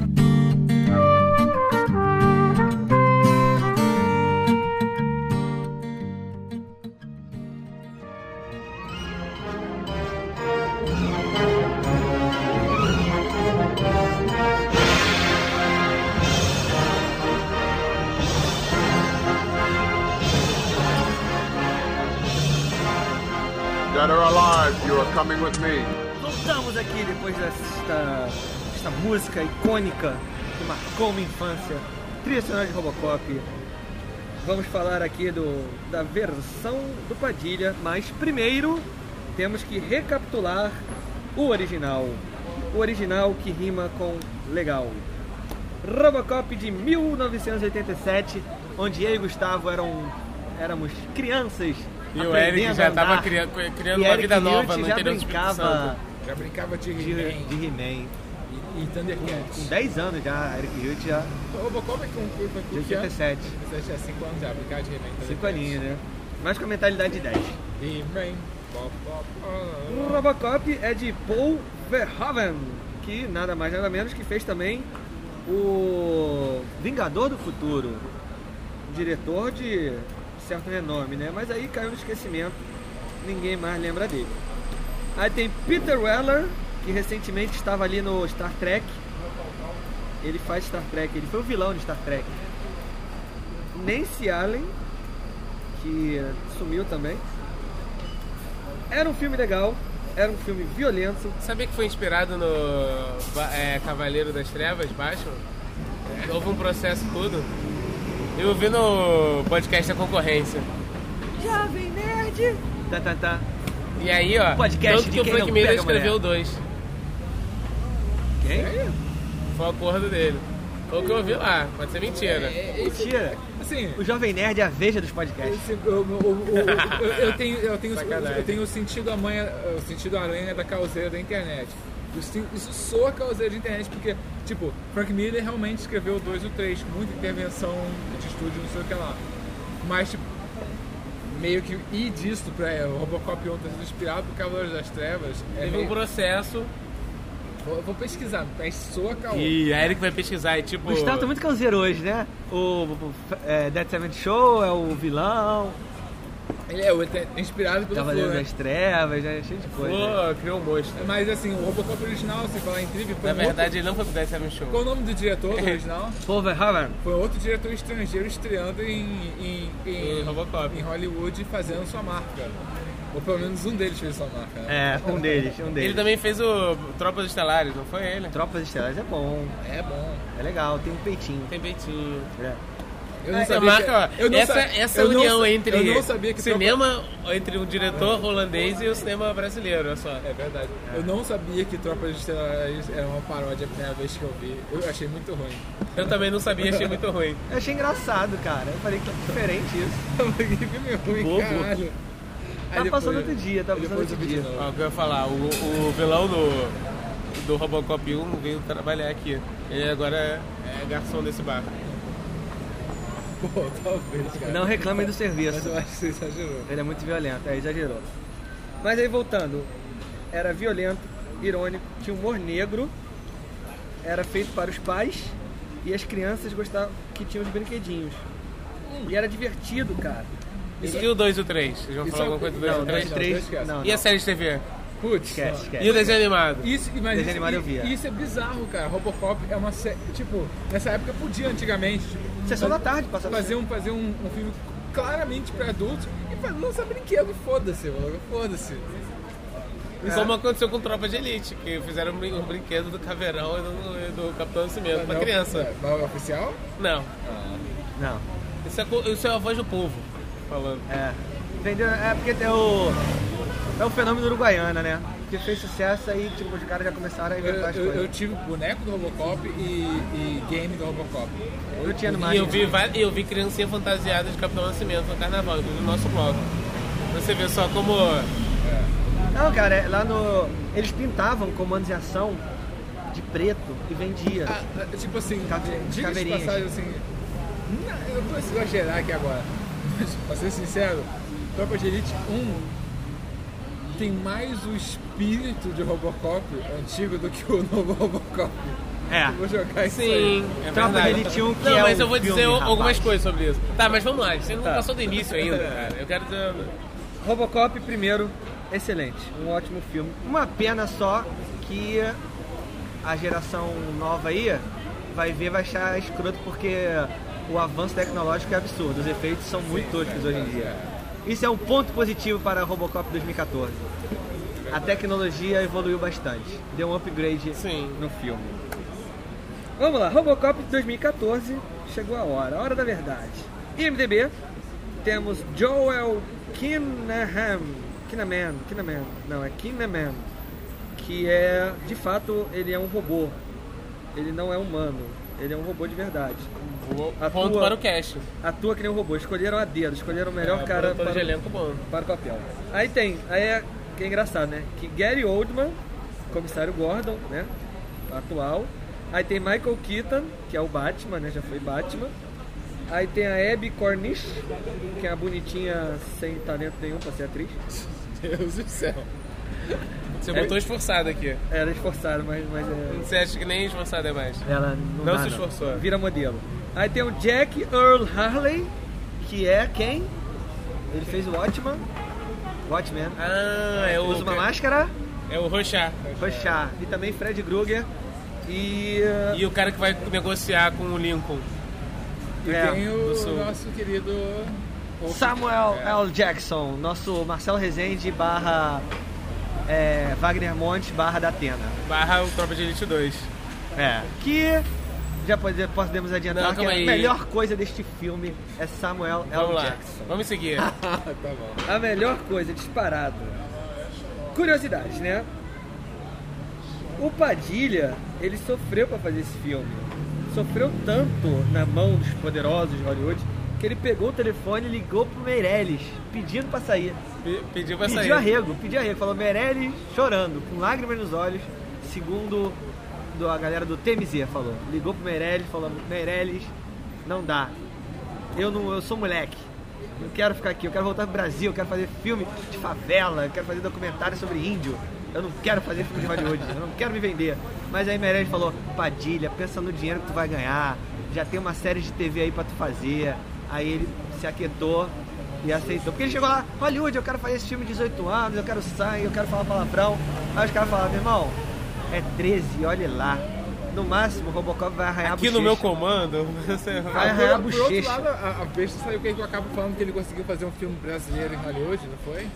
Dead or alive, you are coming with me. Voltamos aqui depois desta, desta música icônica que marcou minha infância, trilha sonora de Robocop. Vamos falar aqui do, da versão do Padilha, mas primeiro temos que recapitular o original. O original que rima com legal. Robocop de mil novecentos e oitenta e sete, onde eu e Gustavo eram, éramos crianças E o Eric aprendendo já a tava andar. criando, criando E uma Eric vida Hilt nova no já interior do Espírito brincava Santo. Já brincava de de, He-Man de He-Man. e, e Thundercats. Com dez anos já, Eric Hilt já, O Robocop é com foi de com que ano? oitenta e sete. oitenta e sete, é cinco anos já, brincava de He-Man. e Cinco Thundercats. aninhos, né? Mas com a mentalidade de dez. He-Man. Pop, pop, O ah. Robocop é de Paul Verhoeven, que nada mais nada menos que fez também o Vingador do Futuro, diretor de certo renome, né? Mas aí caiu no esquecimento, ninguém mais lembra dele. Aí tem Peter Weller, que recentemente estava ali no Star Trek. Ele faz Star Trek, ele foi o vilão de Star Trek. Nancy Allen, que sumiu também. Era um filme legal, era um filme violento. Sabia que foi inspirado no Ba- é, Cavaleiro das Trevas, Batman? Houve um processo todo. Eu vi no podcast da concorrência. Jovem Nerd! Tá, tá, tá. E aí, ó, Podcast tanto de que o quem Frank não Miller pega escreveu mulher. o dois. Quem? Foi o acordo dele. Foi o que eu ouvi lá, pode ser mentira. Mentira! Assim, O Jovem Nerd é a veja dos podcasts. esse- eu, eu- eu- eu- eu tenho, eu, tenho, Sacanagem. eu tenho o sentido amanhã, o sentido aranha da causeira da internet. Isso, isso soa causeira de internet porque, tipo, Frank Miller realmente escreveu o dois e o três com muita intervenção de estúdio, não sei o que lá. Mas, tipo, meio que ir disso pra o Robocop um ter sido inspirado por Cavaleiros das Trevas. É Teve um meio, processo. vou, vou pesquisar, mas soa caô. E a Eric vai pesquisar, e tipo. O Gustavo tá muito causeiro hoje, né? O, o é, Dead Seventh Show é o vilão, Ele é, ele é inspirado pelo Cavaleiro Flow, né? das Trevas, né? Cheio de coisa. Pô, criou um monstro. Mas assim, o Robocop original, se falar em trivia, foi Na um verdade, ele não foi pro Death Seven Show. outro... Qual o nome do diretor do original? Paul Verhoeven. Foi outro diretor estrangeiro estreando em, em, em, Em Robocop. em Hollywood e fazendo sua marca. Ou pelo menos um deles fez sua marca. Né? É, um deles, um deles. Ele também fez o Tropas Estelares, não foi ele? Tropas Estelares é bom, É bom. é legal, tem um peitinho. Tem peitinho. É. Eu Essa sabia marca, que- eu não essa, sa- essa eu não união sa- entre eu não sabia que cinema, entre o diretor holandês e o cinema brasileiro, olha só. É verdade. Eu não sabia que Tropas Estelares era uma paródia a primeira vez que eu vi. Eu achei muito ruim. Eu também não sabia, achei muito ruim. Eu achei engraçado, cara. Eu falei que é diferente isso. Que filme ruim, Bobo. caralho. Aí Tá depois- passando outro dia, tá aí passando depois outro eu vi de dia. novo. Ó, o que eu ia falar, o, o vilão do, do Robocop um veio trabalhar aqui. Ele agora é, é garçom desse bar. Pô, talvez, cara. Não reclamem do Mas serviço. eu acho que você exagerou. Ele é muito violento, é, exagerou. Mas aí voltando, era violento, irônico, tinha humor negro, era feito para os pais e as crianças gostavam que tinham os brinquedinhos. E era divertido, cara. E o dois e o três? Vocês vão Isso falar é- alguma coisa do dois e Não, o dois, três? três, esquece. não, E a não. série de T V? Putz, Esquece, ó. esquece. E o desenho animado? Isso, mas Desenho isso, animado eu e- via. isso é bizarro, cara. Robocop é uma série. Tipo, nessa época podia antigamente. Tipo, Sessão faz- da tarde, passava. Fazer um, fazer um, um filme claramente pra adultos e fa- lançar brinquedo. Foda-se, mano. Foda-se. Como aconteceu com Tropa de Elite, que fizeram um brin- um brinquedo do Caveirão e do, do Capitão Nascimento pra Não- criança. Não é oficial? Não, Não, isso é, co- isso é a voz do povo falando. é. Vendeu, é porque tem o. É o fenômeno uruguaiana, né? Que fez sucesso aí, tipo, os caras já começaram a Eu, inventar as eu, eu coisas. tive boneco do Robocop e, e game do Robocop. Eu tinha no E máximo. eu vi, va- eu vi criancinha fantasiada de Capitão Nascimento no carnaval, inclusive no nosso bloco. Você vê só como. Não, cara, é, lá no. Eles pintavam comandos de ação de preto e vendia. Ah, ah, tipo assim, Cave- diga de caveirinhas. passagem assim. Não, eu vou exagerar aqui agora. Mas, pra ser sincero, Tropa de Elite um tem mais o espírito de Robocop antigo do que o novo Robocop. É. Eu vou jogar isso Sim, aí. é Tropa de verdade. Elite um, que Não, é mas um eu vou filme, dizer rapaz. algumas coisas sobre isso. Tá, mas vamos lá, você não Tá. passou do início ainda, cara. Eu quero dizer. Robocop, primeiro, excelente. Um ótimo filme. Uma pena só que a geração nova aí vai ver, vai achar escroto porque o avanço tecnológico é absurdo. Os efeitos são muito toscos hoje em dia. Isso é um ponto positivo para Robocop dois mil e quatorze. A tecnologia evoluiu bastante. Deu um upgrade Sim. no filme. Vamos lá, Robocop dois mil e quatorze. Chegou a hora, a hora da verdade. I M D B, temos Joel Kinnaman. Kinnaman, Kinnaman. Não, é Kinnaman. Que é, de fato, ele é um robô. Ele não é humano. Ele é um robô de verdade. Atua, ponto para o cast. Atua que nem um robô. Escolheram a dedo, escolheram o melhor é, cara para, de elenco bom. para o papel. Aí tem, aí é, que é engraçado, né? Que Gary Oldman, comissário Gordon, né? Atual. Aí tem Michael Keaton, que é o Batman, né? Já foi Batman. Aí tem a Abby Cornish, que é a bonitinha sem talento nenhum pra ser atriz. Deus do céu. Você botou é, esforçado aqui. Era esforçado, mas, mas é... Você acha que nem esforçado é mais? Ela não, não dá, se esforçou. Não. Vira modelo. Aí tem o Jack Earl Harley, que é quem? Ele fez o Watchman. Watchmen. Ah, é o... Usa uma máscara. É o Rorschach. Rorschach. E também Fred Krueger. E... E o cara que vai negociar com o Lincoln. E é, tem o nosso querido... Samuel é. L. Jackson. Nosso Marcelo Rezende barra... É, Wagner Montes barra da Atena. Barra o Tropa de Elite dois. É. Que já pode, podemos adiantar Não, que a aí. melhor coisa deste filme é Samuel Vamos L. lá. Jackson. Vamos seguir. Tá bom. A melhor coisa, disparado. Curiosidade, né? O Padilha, ele sofreu pra fazer esse filme. Sofreu tanto na mão dos poderosos de Hollywood que ele pegou o telefone e ligou pro Meirelles pedindo pra sair. Pediu pra sair. Pediu arrego, pediu arrego. Falou Meirelles chorando, com lágrimas nos olhos, segundo do, a galera do T M Z falou. Ligou pro Meirelles, falou, Meirelles, não dá. Eu, não, eu sou moleque. Eu quero ficar aqui, eu quero voltar pro Brasil, eu quero fazer filme de favela, eu quero fazer documentário sobre índio. Eu não quero fazer filme de Hollywood, eu não quero me vender. Mas aí Meirelles falou, Padilha, pensa no dinheiro que tu vai ganhar, já tem uma série de T V aí pra tu fazer. Aí ele se aquietou e aceitou. Porque ele chegou lá, Hollywood, eu quero fazer esse filme de dezoito anos, eu quero sangue, eu quero falar palavrão. Aí os caras falaram, meu irmão, é treze, olha lá. No máximo, o Robocop vai arranhar Aqui a bochecha. no meu comando, você vai arranhar a Por bochecha. outro lado, a, a besta saiu que eu acabo falando que ele conseguiu fazer um filme brasileiro em Hollywood, não foi?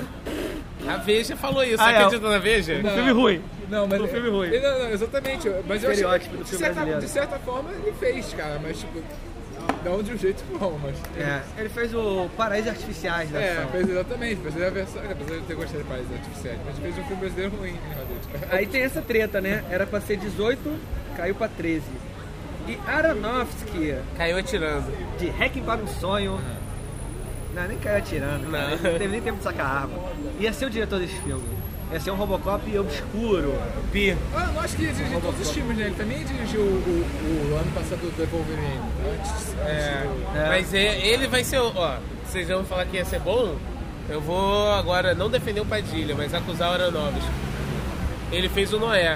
A Veja falou isso, Ah, você é, acredita na Veja? Um filme ruim. Não, mas Um filme ruim. Ele, não, não, exatamente. Mas eu acho Estereótipo do que, filme de certa, brasileiro. de certa forma, ele fez, cara. Mas, tipo, não de um jeito bom, mas... É, ele fez o Paraísos Artificiais da É, ação. fez exatamente. Fez a versão, apesar de eu ter gostado de Paraísos Artificiais. Mas fez um filme brasileiro ruim em Hollywood. Aí tem essa treta, né? Era pra ser dezoito, caiu pra treze. E Aronofsky, Caiu atirando. de Hacking para um Sonho, não, nem caiu atirando, cara. Não. Ele não teve nem tempo de sacar a arma. Ia ser o diretor desse filme. Ia ser um Robocop obscuro. Pi. Ah, eu acho que ele dirigiu todos os filmes, né? Ele também dirigiu o, o, o ano passado do The Wolverine. Antes, É, antes do... É. Mas é, ele vai ser, ó, vocês vão falar que ia ser bom, eu vou agora não defender o Padilha, mas acusar o Aronofsky. Ele fez o Noé,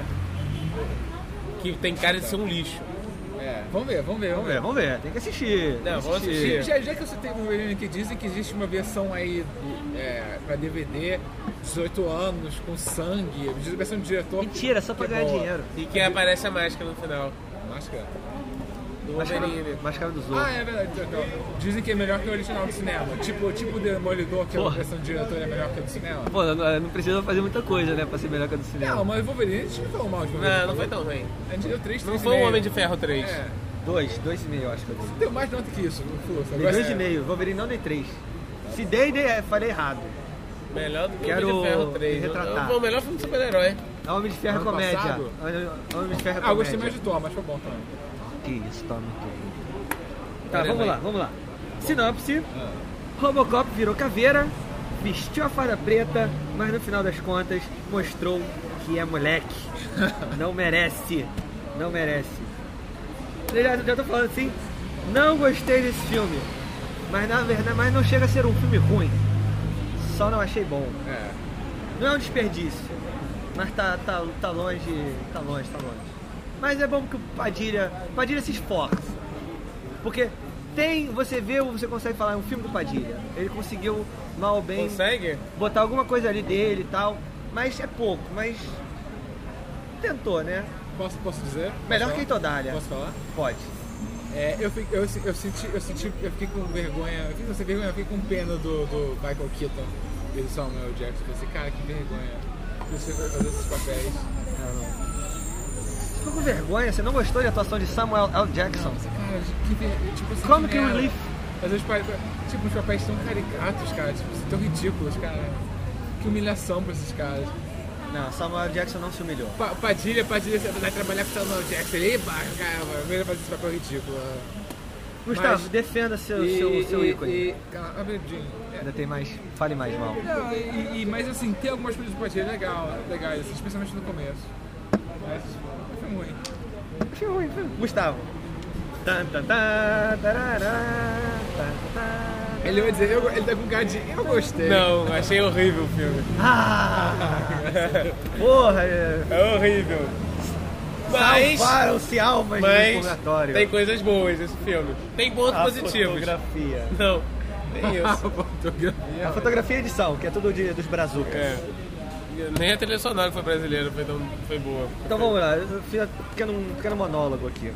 que tem cara de ser um lixo. É, vamos ver, vamos ver, vamos Vamos ver, ver. vamos ver, tem que assistir. Não, vamos Tem que assistir. Já, já que você tem um Wolverine que dizem que existe uma versão aí é, pra D V D, dezoito anos, com sangue, diz a versão do diretor. Mentira, só pra que é ganhar boa. dinheiro. E que aparece a máscara no final. Máscara. Do Máscara, Wolverine. máscara do Zorro. Ah, é verdade. Então, dizem que é melhor que o original do cinema. Tipo, tipo o Demolidor, que é a Porra. versão do diretor, é melhor que a do cinema. Pô, não, não precisa fazer muita coisa, né, pra ser melhor que a do cinema. Não, mas Wolverine, a gente não falou mal de Wolverine. Não, não foi tão ruim. A gente deu três, Não três foi e o meio. Homem de Ferro três. É, Dois, dois e meio, eu acho que eu dei. deu mais nota que isso. Não foi, Dei agora dois é- e meio, Wolverine não dei três. Se dei, dei é, falei errado. Melhor do que Quero o Homem de Ferro três. me retratar. O melhor filme de super-herói. É Homem de Ferro Ano Comédia. passado? Homem de Ferro Ah, eu gostei Comédia. mais de Thor, mas foi bom também. Que isso, toma tudo. Tá, Pera vamos aí. lá, vamos lá. Sinopse. Robocop virou caveira, vestiu a farda preta, mas no final das contas mostrou que é moleque. Não merece. Não merece. Eu já, já tô falando assim, não gostei desse filme. Mas na verdade, mas não chega a ser um filme ruim. Só não achei bom. É. Não é um desperdício. Mas tá, tá, tá longe, tá longe, tá longe. Mas é bom que o Padilha, Padilha se esforça. Porque tem, você vê, você consegue falar, é um filme do Padilha. Ele conseguiu, mal ou bem, Consegue? botar alguma coisa ali dele e tal. Mas é pouco, mas tentou, né? Posso, posso dizer? Melhor Posso que falar? Todália. Posso falar? Pode. É, eu, fiquei, eu, eu, senti, eu senti, eu fiquei com vergonha, eu fiquei, sem vergonha, eu fiquei com pena do, do Michael Keaton e do Samuel Jackson. Eu pensei, cara, que vergonha. Você vai fazer esses papéis. Você ficou com vergonha? Você não gostou da atuação de Samuel L. Jackson? Nossa, cara, que ver, tipo assim, Como que o merda. Relief? Fazer os papéis, tipo, os papéis tão caricatos, cara, tipo, tão ridículos, cara. Que humilhação pra esses caras. Não, Samuel Jackson não se humilhou. Pa- Padilha, Padilha, você vai trabalhar com o Samuel Jackson. Ele, pá, caramba, veio fazer esse papel ridículo. Gustavo, Mas- defenda seu, E- seu, seu e- ícone. E, calma, rapidinho. É, Ainda tem mais. Fale mais, mal. não, e, e- mas assim, tem algumas coisas do Padilha legal, legais, assim, especialmente no começo. Mas foi ruim. Achei ruim, foi. Gustavo. Tan, tan, tan, tarará, tan, tan. Ele vai dizer, eu, ele tá com cara de eu gostei. Não, achei horrível o filme. Ah! Porra! É... É horrível. Mas, Salvaram-se almas no mas purgatório. tem coisas boas esse filme. Tem pontos A positivos. fotografia. Não, tem isso. A fotografia e edição, que é tudo de, dos brazucas. É. Nem a trilha sonora que foi brasileira foi, tão, foi boa. Então vamos lá, eu fiz um pequeno, um pequeno monólogo aqui.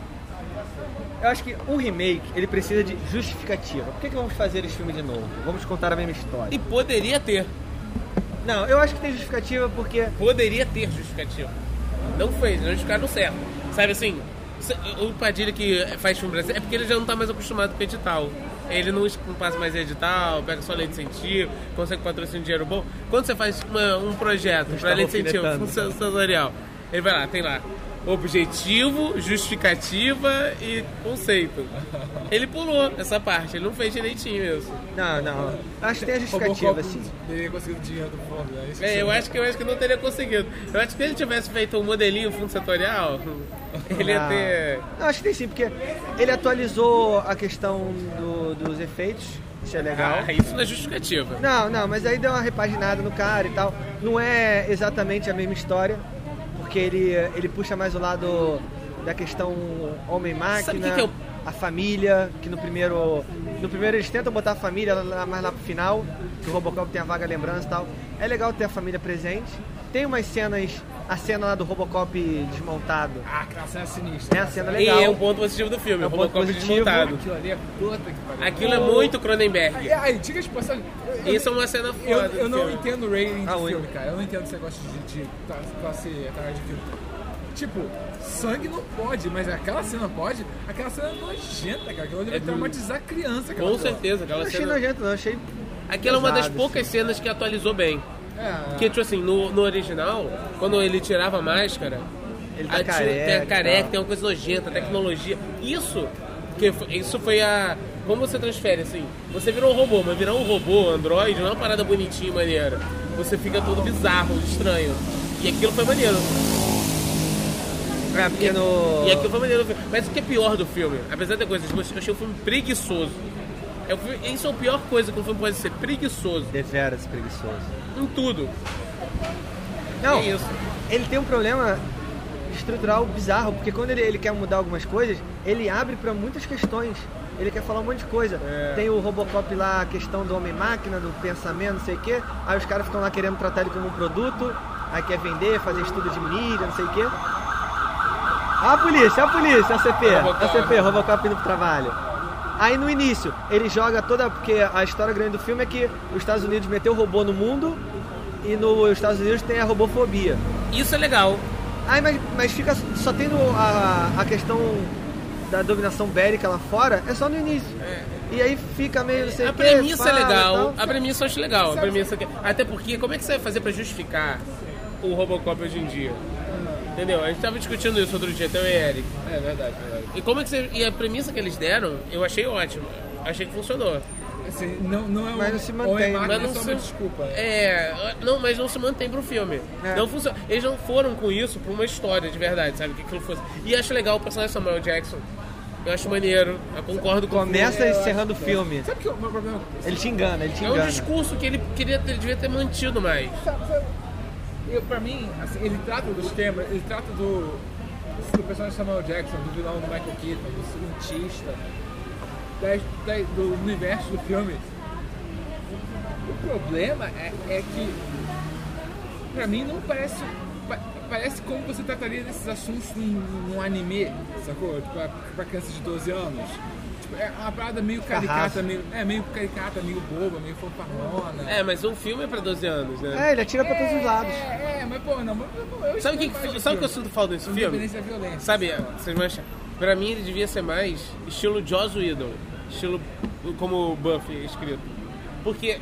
Eu acho que um remake, ele precisa de justificativa. Por que, que vamos fazer esse filme de novo? Vamos contar a mesma história. E poderia ter. Não, eu acho que tem justificativa porque... Poderia ter justificativa. Não fez, não justificaram certo. Sabe assim, o Padilha que faz filme brasileiro é porque ele já não tá mais acostumado com edital. Ele não, não passa mais em edital, pega só lei de incentivo, consegue patrocínio de dinheiro bom. Quando você faz uma, um projeto para lei de incentivo, função sensorial, ele vai lá, tem lá objetivo, justificativa e conceito. Ele pulou essa parte, ele não fez direitinho isso. Não, não. Acho que tem a justificativa, sim. Teria conseguido dinheiro do fundo, né? Isso É, eu acho que eu acho que não teria conseguido. Eu acho que se ele tivesse feito um modelinho fundo setorial, ele ia Ah. ter. Não, acho que tem sim, porque ele atualizou a questão do- dos efeitos, isso é legal. Ah, isso não é justificativa. Não, não, mas aí deu uma repaginada no cara e tal. Não é exatamente a mesma história, porque ele, ele puxa mais o lado da questão homem-máquina, Sabe o que que eu- a família, que no primeiro. No primeiro eles tentam botar a família lá, mais lá pro final, que o Robocop tem a vaga lembrança e tal. É legal ter a família presente. Tem umas cenas, a cena lá do Robocop desmontado. Ah, aquela cena sinistra. É a cena E legal. é um ponto positivo do filme, É o um ponto Robocop positivo. desmontado. Aquilo ali é puta que pariu. Aquilo é muito Cronenberg. Aí, aí, diga de passagem. eu- Isso é uma cena Eu, foda. eu do não filme. entendo o rating Ah, do oi. filme, cara. Eu não entendo esse negócio de, de classe etária de filme. Tipo, sangue não pode, mas aquela cena pode. Aquela cena é nojenta, cara. Aquilo ali vai É do- traumatizar a criança, cara. Com certeza, aquela Não achei cena. nojento, não, achei. Aquela é uma das pesado, poucas cenas que atualizou bem. É, Porque, tipo assim, no, no original, quando ele tirava a máscara, Ele tá aí tinha- careca. tem a careca, tal. tem uma coisa nojenta, tecnologia. Isso, que foi- isso foi a. Como você transfere assim? Você virou um robô, mas virar um robô, Android, não é uma parada bonitinha e maneira. Você fica todo bizarro, estranho. E aquilo foi maneiro. É, porque no. E aquilo foi maneiro. Mas o que é pior do filme? Apesar de coisas, eu achei o filme preguiçoso. É o filme- Isso é a pior coisa que um filme pode ser, preguiçoso. Deveras preguiçoso. Em tudo. Não, É isso. ele tem um problema estrutural bizarro, porque quando ele, ele quer mudar algumas coisas, ele abre pra muitas questões. Ele quer falar um monte de coisa. É. Tem o Robocop lá, a questão do homem-máquina, do pensamento, não sei o quê. Aí os caras ficam lá querendo tratar ele como um produto, aí quer vender, fazer estudo de mídia, não sei o quê. Ah, a polícia, a polícia, a C P, Robocop. a C P, Robocop indo pro trabalho. Aí no início, ele joga toda, porque a história grande do filme é que os Estados Unidos meteu o robô no mundo e nos Estados Unidos tem a robofobia. Isso é legal. Aí, mas, mas fica só tendo a, a questão da dominação bélica lá fora, é só no início. E aí fica meio, não sei A o quê, premissa é fala e legal, tal. a premissa eu acho legal. A premissa que... Até porque, como é que você vai fazer pra justificar o Robocop hoje em dia? Entendeu? A gente tava discutindo isso outro dia, até o Eric. é verdade, verdade. E como é que você... E a premissa que eles deram, eu achei ótima. Achei que funcionou. Assim, não, não é um. Mas não se ou mantém, é máquina, mas não é só se- uma desculpa. É, não, mas não se mantém pro filme. É. Não funciona. Eles não foram com isso pra uma história de verdade, sabe? Que aquilo fosse. E acho legal o personagem Samuel Jackson. Eu acho maneiro. Eu concordo com Começa o Eu encerrando o acho- filme. Sabe que o meu problema. Ele te engana, ele te É um engana. discurso que ele queria ter, devia ter mantido mais. Sabe, sabe, eu, pra mim, assim, ele trata dos temas, ele trata do, do personagem Samuel Jackson, do vilão do Michael Keaton, do cientista, da, da- do universo do filme. O problema é, é que, pra mim, não parece. pa- Parece como você trataria desses assuntos num, num anime, sacou? Tipo, pra, pra crianças de doze anos. Tipo, é uma parada meio caricata, Carrasco. meio, é meio caricata, meio boba, meio fanfarrona. É, mas um filme é pra doze anos, né? É, ele atira pra todos os lados. É, é, mas pô, não, mas, pô, eu Sabe o que, espero mais que, de sabe o que eu filme. sinto falta desse filme? Independência da violência. Sabe, vocês vão achar. Pra mim ele devia ser mais estilo Joss Whedon. Estilo como o Buffy é escrito. Porque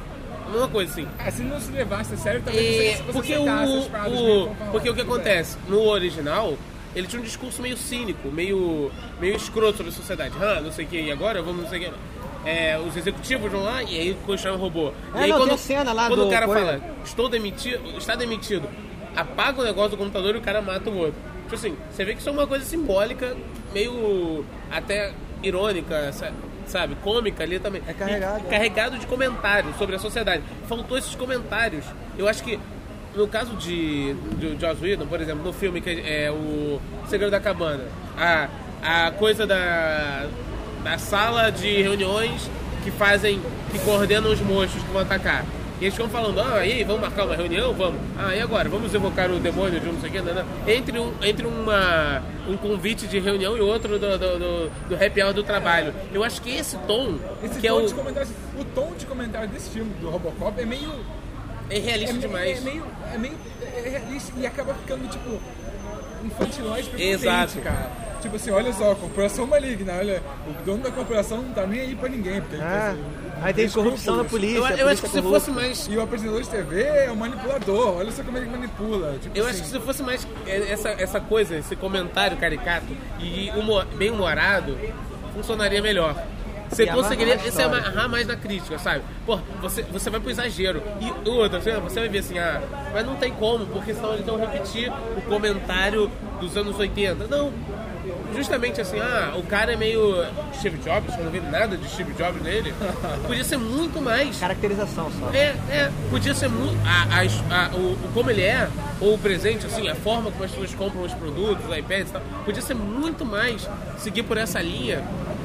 uma coisa assim. Ah, se não se levasse a sério, talvez E, você, você porque o, aceitasse as paradas o, meio conforme. porque o que acontece? No original, ele tinha um discurso meio cínico, meio, meio escroto sobre a sociedade. Ah, não sei o que, e agora vamos não sei o que. É, os executivos vão lá e aí constrói um robô. É, e aí não, quando, tem a cena lá quando do o cara coisa. fala, estou demitido, está demitido, apaga o negócio do computador e o cara mata o outro. Tipo assim, você vê que isso é uma coisa simbólica, meio até irônica, sa- sabe? Cômica ali também. É carregado, E, é. carregado de comentários sobre a sociedade. Faltou esses comentários. Eu acho que no caso de, de Joss Whedon, por exemplo, no filme que é o Segredo da Cabana, a, a coisa da, da sala de reuniões que fazem, que coordenam os monstros que vão atacar. E eles ficam falando, ah, e aí, vamos marcar uma reunião? Vamos. Ah, e agora? Vamos evocar o demônio de um não sei o que, não, não. Entre, um, entre uma, um convite de reunião e outro do, do, do, do happy hour do trabalho. Eu acho que esse tom, Esse que é tom o... de comentário, o tom de comentário desse filme, do Robocop, é meio... É realista é, me- demais. É meio, é meio é realista e acaba ficando, tipo, infantilóide prepotente, Exato. cara. Tipo assim, olha só, corporação maligna, olha, o dono da corporação não tá nem aí pra ninguém. Porque ele É. tem- Aí tem escrúpulos. corrupção na polícia. Eu, a eu polícia acho que se corrupta. fosse mais... E o apresentador de T V é o manipulador, olha só como ele manipula. Tipo Eu assim, acho que se fosse mais essa, essa coisa, esse comentário caricato e humor, bem humorado, funcionaria melhor. Você E amarrar conseguiria a se história. amarrar mais na crítica, sabe? Pô, você, você vai pro exagero. E outra, você, você vai ver assim, ah, mas não tem como, porque senão eles vão repetir o comentário dos anos oitenta. Não. Justamente assim, ah, o cara é meio Steve Jobs, eu não vi nada de Steve Jobs nele. Podia ser muito mais. Caracterização só. É, é, podia ser muito. A, a, a, o, o como ele é, ou o presente, assim, a forma como as pessoas compram os produtos, os iPads e tal, podia ser muito mais seguir por essa linha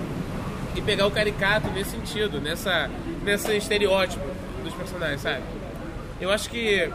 e pegar o caricato nesse sentido, nessa, nesse estereótipo dos personagens, sabe? Eu acho que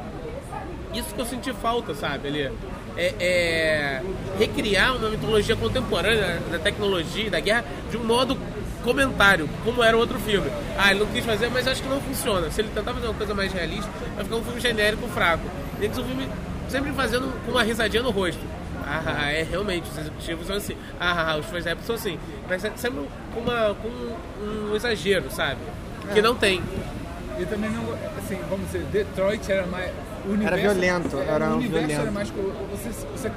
isso que eu senti falta, sabe, ali. É, é recriar uma mitologia contemporânea da tecnologia e da guerra de um modo comentário, como era o outro filme. Ah, ele não quis fazer, mas acho que não funciona. Se ele tentar fazer uma coisa mais realista, vai ficar um filme genérico, fraco. Tem que ser um filme sempre fazendo com uma risadinha no rosto. Ah, é realmente, os executivos são assim. Ah, os fãs da época são assim. Mas é sempre com, uma, com um exagero, sabe? Que não tem. E também não, assim, vamos dizer, Detroit era mais... O universo, violento, era o um universo violento. era mais... co- Você, você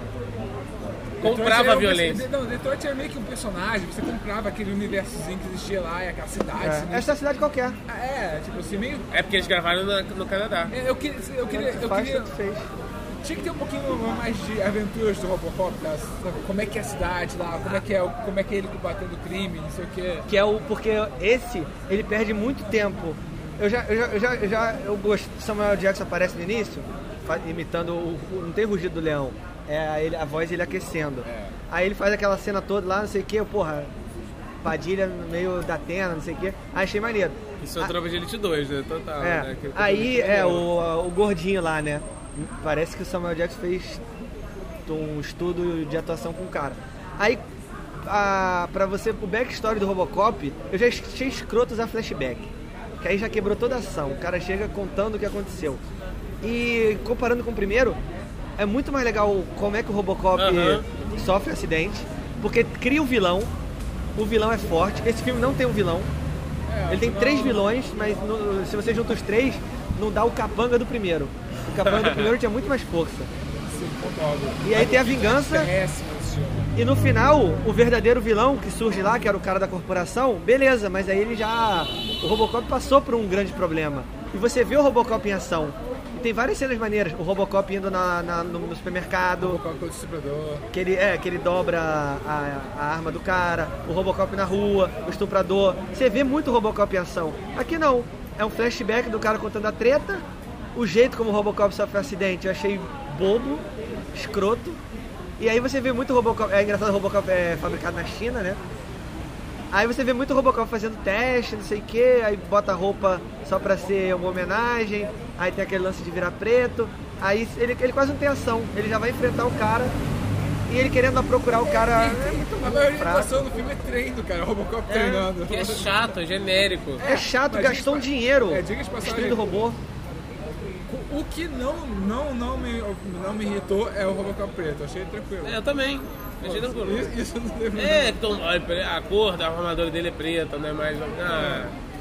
Comprava Detroit era a um violência. perso- Não, Detroit era meio que um personagem, você comprava aquele universozinho que existia lá, e aquela cidade. É. sinistra. Essa é a cidade qualquer. É, tipo assim, meio... É porque eles gravaram na- no Canadá. é, Eu queria, eu queria, eu Faz, queria, tanto fez. tinha que ter um pouquinho mais de aventuras do Robocop, tá? Sabe? Como é que é a cidade lá, como é que é, o- como é que é ele combatendo o crime, não sei o que. Que é o. Porque esse, ele perde muito tempo. Eu já. Eu já, eu já, eu já eu gosto. Samuel Jackson aparece no início, fa- imitando o. o- Não tem rugido do leão. É a, ele, a voz ele aquecendo. É. Aí ele faz aquela cena toda lá, não sei o que, porra. Padilha no meio da tenda, não sei o que. Aí achei maneiro. Isso é Tropa de Elite dois, né? Total, É. né? Que- Aí é o, o gordinho lá, né? Parece que o Samuel Jackson fez um estudo de atuação com o cara. Aí, a, pra você, o backstory do Robocop, eu já achei escroto usar flashback. Que aí já quebrou toda a ação. O cara chega contando o que aconteceu. E comparando com o primeiro, é muito mais legal como é que o Robocop Aham. sofre acidente. Porque cria um vilão. O vilão é forte. Esse filme não tem um vilão. Ele tem três vilões, mas no- se você junta os três, não dá o capanga do primeiro. O capanga do primeiro tinha muito mais força. Sim, concordo. E aí tem a vingança, Péssimo esse filme. e no final, o verdadeiro vilão que surge lá, que era o cara da corporação, beleza, mas aí ele já... O Robocop passou por um grande problema. E você vê o Robocop em ação. E tem várias cenas maneiras. O Robocop indo na, na- no, no supermercado, Robocop com o distribuidor. que ele, é, que ele dobra a, a arma do cara, o Robocop na rua, o estuprador. Você vê muito o Robocop em ação. Aqui não. É um flashback do cara contando a treta. O jeito como o Robocop sofre um acidente eu achei bobo, escroto. E aí você vê muito o Robocop. É engraçado, o Robocop é fabricado na China, né? Aí você vê muito o Robocop fazendo teste, não sei o que, aí bota a roupa só pra ser uma homenagem, aí tem aquele lance de virar preto, aí ele, ele quase não tem ação, ele já vai enfrentar o cara e ele querendo procurar o cara é muito A maioria da fraco. ação do filme é treino, cara. O Robocop treinando. Que é chato, é genérico. É chato, Mas gastou um diga- dinheiro é, diga de passagem- destruindo o robô. O que não, não, não, me, não me irritou é o Robocop preto. Eu achei tranquilo. É, eu também. Achei tranquilo. Isso, isso não teve É, então, olha, a cor da armadura dele é preta, não é mais. Ah,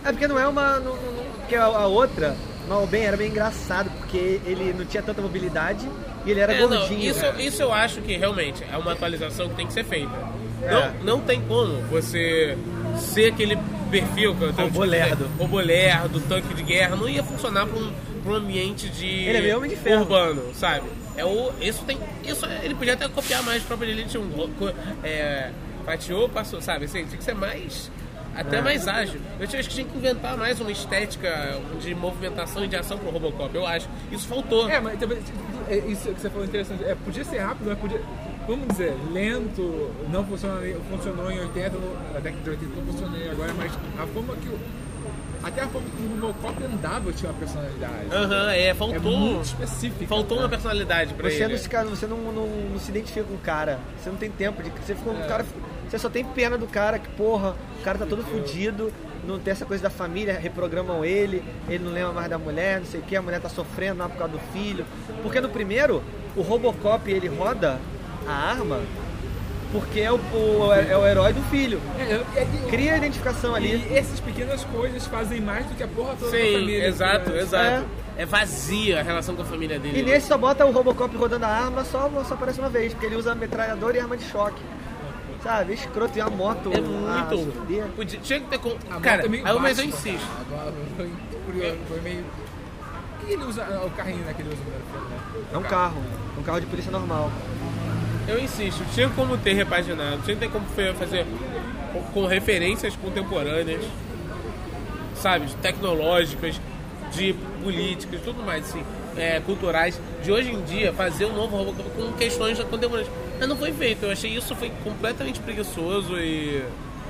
É porque não é uma... Não, não, não- porque a, a outra, mal ou bem, era bem engraçado, porque ele não tinha tanta mobilidade e ele era É, não, gordinho. isso, né? isso eu acho que realmente é uma atualização que tem que ser feita. É. Não, não tem como você ser aquele perfil que eu tava Robô te dizendo, lerdo. robô lerdo, tanque de guerra, não ia funcionar para um, pra um ambiente de Ele é meio Homem de Ferro. urbano, sabe? É o, isso tem, isso ele podia até copiar mais para ele tinha um co- é, fatiou, passou, sabe? Assim, tinha que ser mais até É. mais ágil. Eu acho que tinha que inventar mais uma estética de movimentação e de ação pro Robocop, eu acho. Isso faltou. É, mas também, é, isso que você falou interessante. É, podia ser rápido, mas podia. Vamos dizer, lento, não funcionou, funcionou em oitenta, no- na década de oitenta não funcionou agora, mas a forma que o. Até a forma que o Robocop andava tinha uma personalidade. Aham, é, faltou. É muito específico. Faltou uma personalidade pra Você, ele. não se, você não, não, não se identifica com o cara. Você não tem tempo de. Você ficou um É. cara. Você só tem pena do cara que, porra, o cara tá todo fudido, não tem essa coisa da família, reprogramam ele, ele não lembra mais da mulher, não sei o que, a mulher tá sofrendo lá por causa do filho. Porque no primeiro, o Robocop ele roda a arma porque é o, o- é o herói do filho. É, é, é, Cria a identificação ali. E essas pequenas coisas fazem mais do que a porra toda da Sim, família. exato, né? exato. É. vazia a relação com a família dele. E nesse só bota o Robocop rodando a arma, só, só aparece uma vez, porque ele usa metralhador e arma de choque. Sabe, escroto, e a moto. É ah, muito. fuder. Podia, tinha que ter. Com... A Cara, moto é meio aí, mas eu básica, insisto. cara. Agora foi curioso, foi meio. O que ele usa? ah, O carrinho né, que ele usa no primeiro filme, né? É um carro, um carro de polícia normal. Eu insisto, tinha como ter repaginado, tinha que ter como fe- fazer com, com referências contemporâneas, sabe, tecnológicas, de políticas, tudo mais, assim, é, culturais, de hoje em dia fazer um novo Robocop com questões contemporâneas. Mas não foi feito, eu achei isso foi completamente preguiçoso e.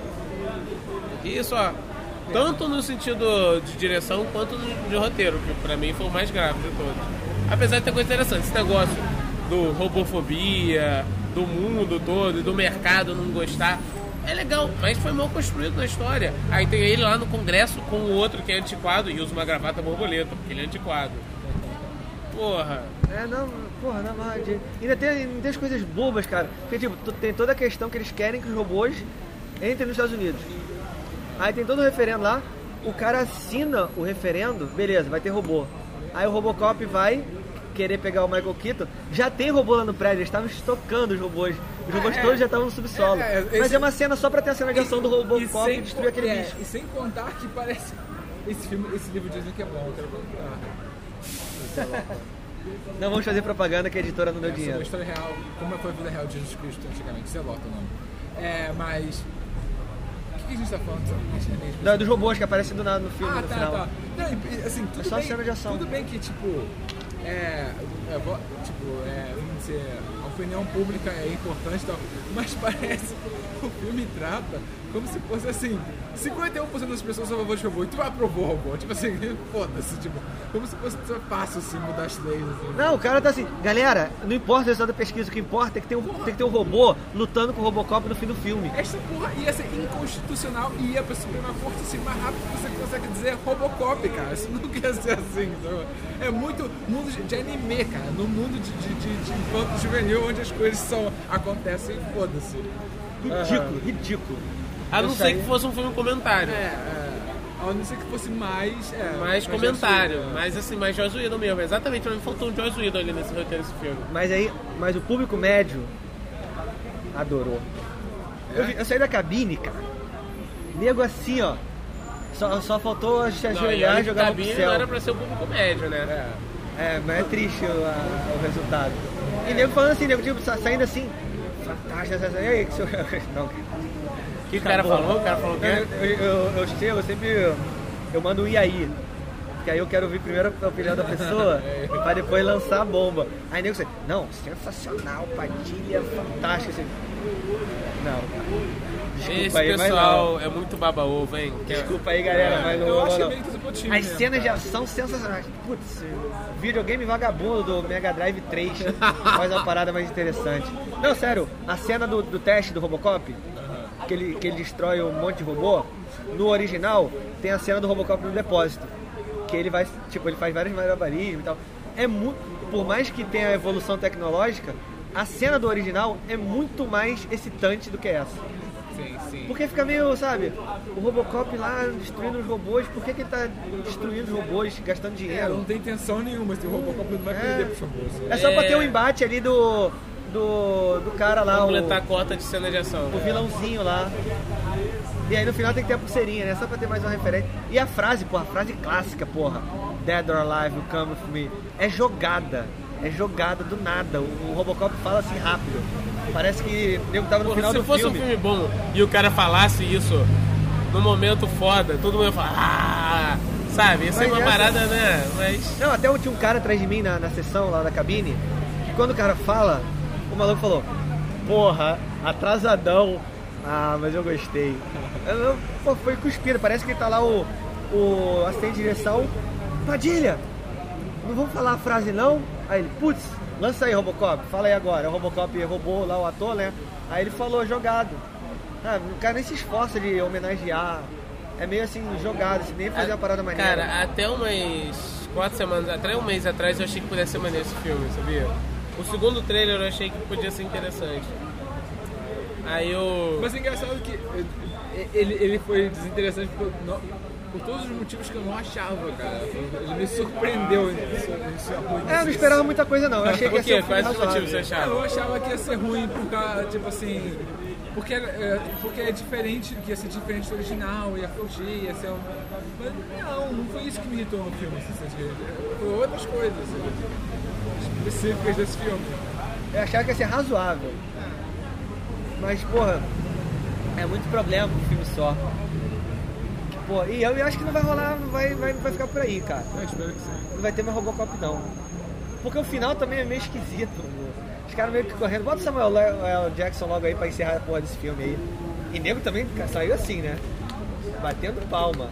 E isso, ó, tanto no sentido de direção quanto no, de roteiro, que pra mim foi o mais grave de todos. Apesar de ter coisa interessante, esse negócio do robofobia, do mundo todo e do mercado não gostar, é legal, mas foi mal construído na história. Aí tem ele lá no congresso com o outro que é antiquado e usa uma gravata borboleta, porque ele é antiquado. Porra. É, não, porra, não, mas de- ainda tem, ainda tem as coisas bobas, cara. Porque, tipo, tu- tem toda a questão que eles querem que os robôs entrem nos Estados Unidos. Aí tem todo o referendo lá, o cara assina o referendo, beleza, vai ter robô. Aí o Robocop vai querer pegar o Michael Keaton, já tem robô lá no prédio, eles estavam estocando os robôs. Os robôs É, todos já estavam no subsolo. é, é, Mas esse- é uma cena só pra ter a cena de ação do E Robocop sem e destruir aquele é, bicho. E sem contar que parece. Esse filme, esse livro dizem que é bom, eu quero comprar. Não vamos fazer propaganda que a editora não deu É, sobre a dinheiro. história real, como foi a vida real de Jesus Cristo antigamente, isso é Lota o nome. É, mas. O que, que a gente tá falando? A gente nem Da- dos robôs que aparecem do nada no filme Ah, no tá, final. tá. Não, e, assim, tudo É só bem, cena de ação. Tudo bem que, tipo, é, é, vo- tipo, é, vamos dizer, a opinião pública é importante e tal, mas parece que o filme trata como se fosse assim, cinquenta e um por cento das pessoas são a favor de robô e tu aprovou o robô, tipo assim, foda-se, tipo, como se fosse fácil assim, mudar as leis, assim. Não, o cara tá assim, galera, não importa o resultado da pesquisa, o que importa é que tem um, tem que ter um robô lutando com o Robocop no fim do filme. Essa porra ia ser inconstitucional e ia pra Suprema Corte assim, mais rápido que você consegue dizer Robocop, cara. Isso nunca ia ser assim, sabe? É muito mundo de, de anime, cara. No mundo de, de, de, de infanto juvenil, onde as coisas são, acontecem, foda-se. Ridículo, ridículo. A não Isso ser aí- que fosse um filme comentário. É, é. A não ser que fosse mais... É, Mais comentário, assim, é. mais assim, mais Joss Whedon mesmo. Exatamente, pra mim faltou um Joss Whedon ali nesse roteiro desse filme. Mas aí, mas o público médio adorou. Eu, vi- eu saí da cabine, cara. Nego assim, ó. Só, só faltou a gente Não, e ajoelhar olha e que jogar no cabine céu. não era pra ser o público médio, né? É. É, mas é triste o, a- o resultado. E nego falando assim, nego tipo, sa- saindo assim. Fantástico, essa- e aí, que seu... Não, O que o cara falou? O cara falou o quê? Eu, eu, eu chego, eu sempre eu mando um e aí. Porque aí eu quero ouvir primeiro a opinião da pessoa pra depois lançar a bomba. Aí nego você, não, sensacional, Padilha, fantástico. Assim. Não, desculpa Esse aí, mas pessoal não. é muito baba-ovo, hein? Que- Desculpa aí, galera, mas não Eu rolou, acho que é não. meio que do time As mesmo, cenas de cara. ação sensacionais. Putz, videogame vagabundo do Mega Drive três faz uma parada mais interessante. Não, sério, a cena do, do teste do Robocop, que ele, que ele destrói um monte de robô, no original tem a cena do Robocop no depósito. Que ele vai, tipo, ele faz vários malabarismos e tal. É muito, por mais que tenha a evolução tecnológica, a cena do original é muito mais excitante do que essa. Sim, sim. Porque fica meio, sabe, o Robocop lá destruindo os robôs, por que, que ele tá destruindo os robôs, gastando É, dinheiro? não tem intenção nenhuma, se o Robocop não vai perder pro famoso. É só pra É. ter um embate ali do. do. do cara lá, o, Completar a cota de cena de ação. o vilãozinho lá. E aí no final tem que ter a pulseirinha, né? Só pra ter mais uma referência. E a frase, porra, a frase clássica, porra. Dead or Alive, you come with me. É jogada. É jogada do nada. O, o Robocop fala assim rápido. Parece que o nego tava no Porra, final se do fosse filme. um filme bom e o cara falasse isso no momento foda, todo mundo ia falar, ah, sabe? Isso é Mas uma essa- parada, né? Mas. Não, até tinha um cara atrás de mim na, na sessão lá na cabine, que quando o cara fala, o maluco falou, porra, atrasadão. Ah, mas eu gostei. Eu, eu, pô, foi cuspido, parece que tá lá o, o assistente de direção. Padilha, não vamos falar a frase não? Aí ele, putz, lança aí Robocop, fala aí agora. O Robocop roubou lá o ator, né? Aí ele falou, jogado. Ah, o cara nem se esforça de homenagear. É meio assim, jogado, assim, nem fazer uma parada maneira. Cara, até umas quatro semanas atrás, um mês atrás, eu achei que pudesse ser maneiro esse filme, sabia? O segundo trailer eu achei que podia ser interessante. Aí eu. Mas é engraçado que ele, ele foi desinteressante por, não- por todos os motivos que eu não achava, cara. Ele me surpreendeu em em ser ruim. É, eu não esperava muita coisa não. Eu achei que Por ia ser quê? um filme Quais os razoável. motivos você Ah, achava? eu achava que ia ser ruim por causa, tipo assim. Porque, era- é, porque é diferente, que ia ser diferente do original, ia fugir, ia ser um. Mas não, não foi isso que me irritou no filme, sinceramente. Foi outras coisas assim, específicas desse filme. Eu achava que ia ser razoável. Mas, porra, é muito problema pro filme só. Pô, e eu acho que não vai rolar, vai, vai, vai ficar por aí, cara. Eu espero que sim. Não vai ter mais Robocop não. Porque o final também é meio esquisito. Né? Os caras meio que correndo. Bota o Samuel L. Jackson logo aí pra encerrar a porra desse filme aí. E nego também saiu assim, né? Batendo palma.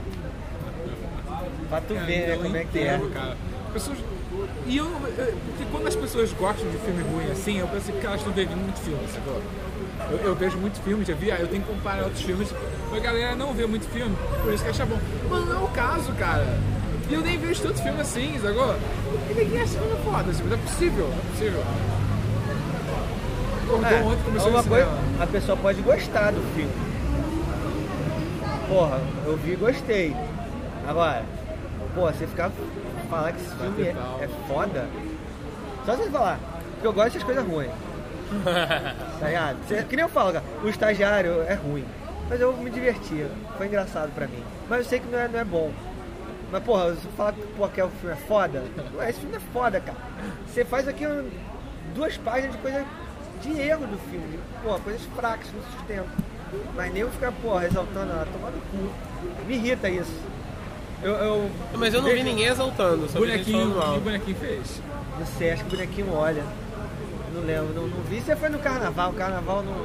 Pra tu ver, né, Eu como é que é. entendo, cara. Pessoas... E eu, eu- porque quando as pessoas gostam de filme ruim assim, eu penso que elas estão vendo muito filme, sacou? Eu, eu vejo muito filme, já vi, ah, eu tenho que comparar outros filmes, a galera não vê muito filme, por isso que acha bom. Mas não é o caso, cara. E eu nem vejo tanto filme assim, sacou? E ninguém acha filme foda, assim, não é possível, não é possível. Acordou É, ontem, começou uma no coisa, cinema. a pessoa pode gostar do filme. Porra, eu vi e gostei. Agora, porra, você ficar falar que esse filme é, é foda, só você falar, porque eu gosto dessas coisas ruins. Tá ligado? Você- que nem eu falo, cara, o Estagiário é ruim, mas eu me diverti, foi engraçado pra mim. Mas eu sei que não é, não é bom. Mas porra, se eu falar que porra, que o filme é foda, ué, esse filme é foda, cara. Você faz aqui um- duas páginas de coisa de erro do filme, de, porra, coisas fracas, não sustento. Mas nem eu ficar, porra, exaltando, ah, tomar no cu. Me irrita isso. Eu, eu Mas eu não vi ninguém exaltando, só vi gente Bonequinho, falando o que o mal. bonequinho fez? não sei, acho que o bonequinho olha. Não lembro, não, não vi. Você foi no carnaval, o carnaval não.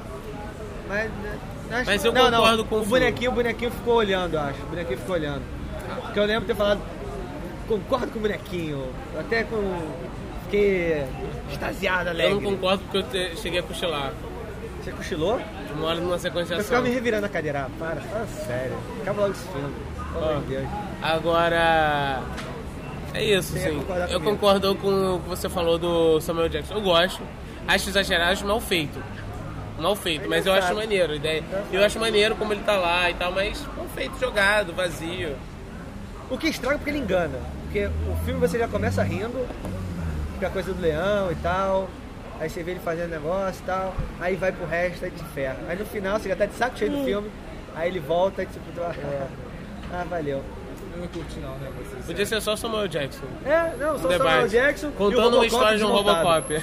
Mas. né, acho- Mas eu não, concordo não, com o o Flu. bonequinho, o bonequinho ficou olhando, eu acho. O bonequinho ficou olhando. Porque eu lembro de ter falado, concordo com o bonequinho. Eu até com. Fiquei extasiado, Eu alegre. não concordo porque eu te- cheguei a cochilar. Você cochilou? Uma hora numa sequência de Eu ficava ação. me revirando na cadeira. Ah, para, fala sério. Acaba logo esse filme. Pelo amor de Deus. Agora. É isso, Você ia sim. concordar Eu comigo? concordo com o que você falou do Samuel Jackson. Eu gosto. Acho exagerado, acho mal feito. Mal feito, mas eu acho Engraçado. maneiro. a ideia- Eu acho maneiro como ele tá lá e tal, mas mal feito, jogado, vazio. O que estraga é porque ele engana. Porque o filme você já começa rindo, porque a coisa do leão e tal. Aí você vê ele fazendo negócio e tal. Aí vai pro resto, aí te ferra. Aí no final você já tá de saco cheio do filme. Aí ele volta e tipo, tu- ah, ah, valeu. Eu não curti não, né? pra ser sincero. Podia ser só Samuel Jackson. É, não, só o Debate. Samuel Jackson. e o Contando Robocop uma história de um desmontado. Robocop.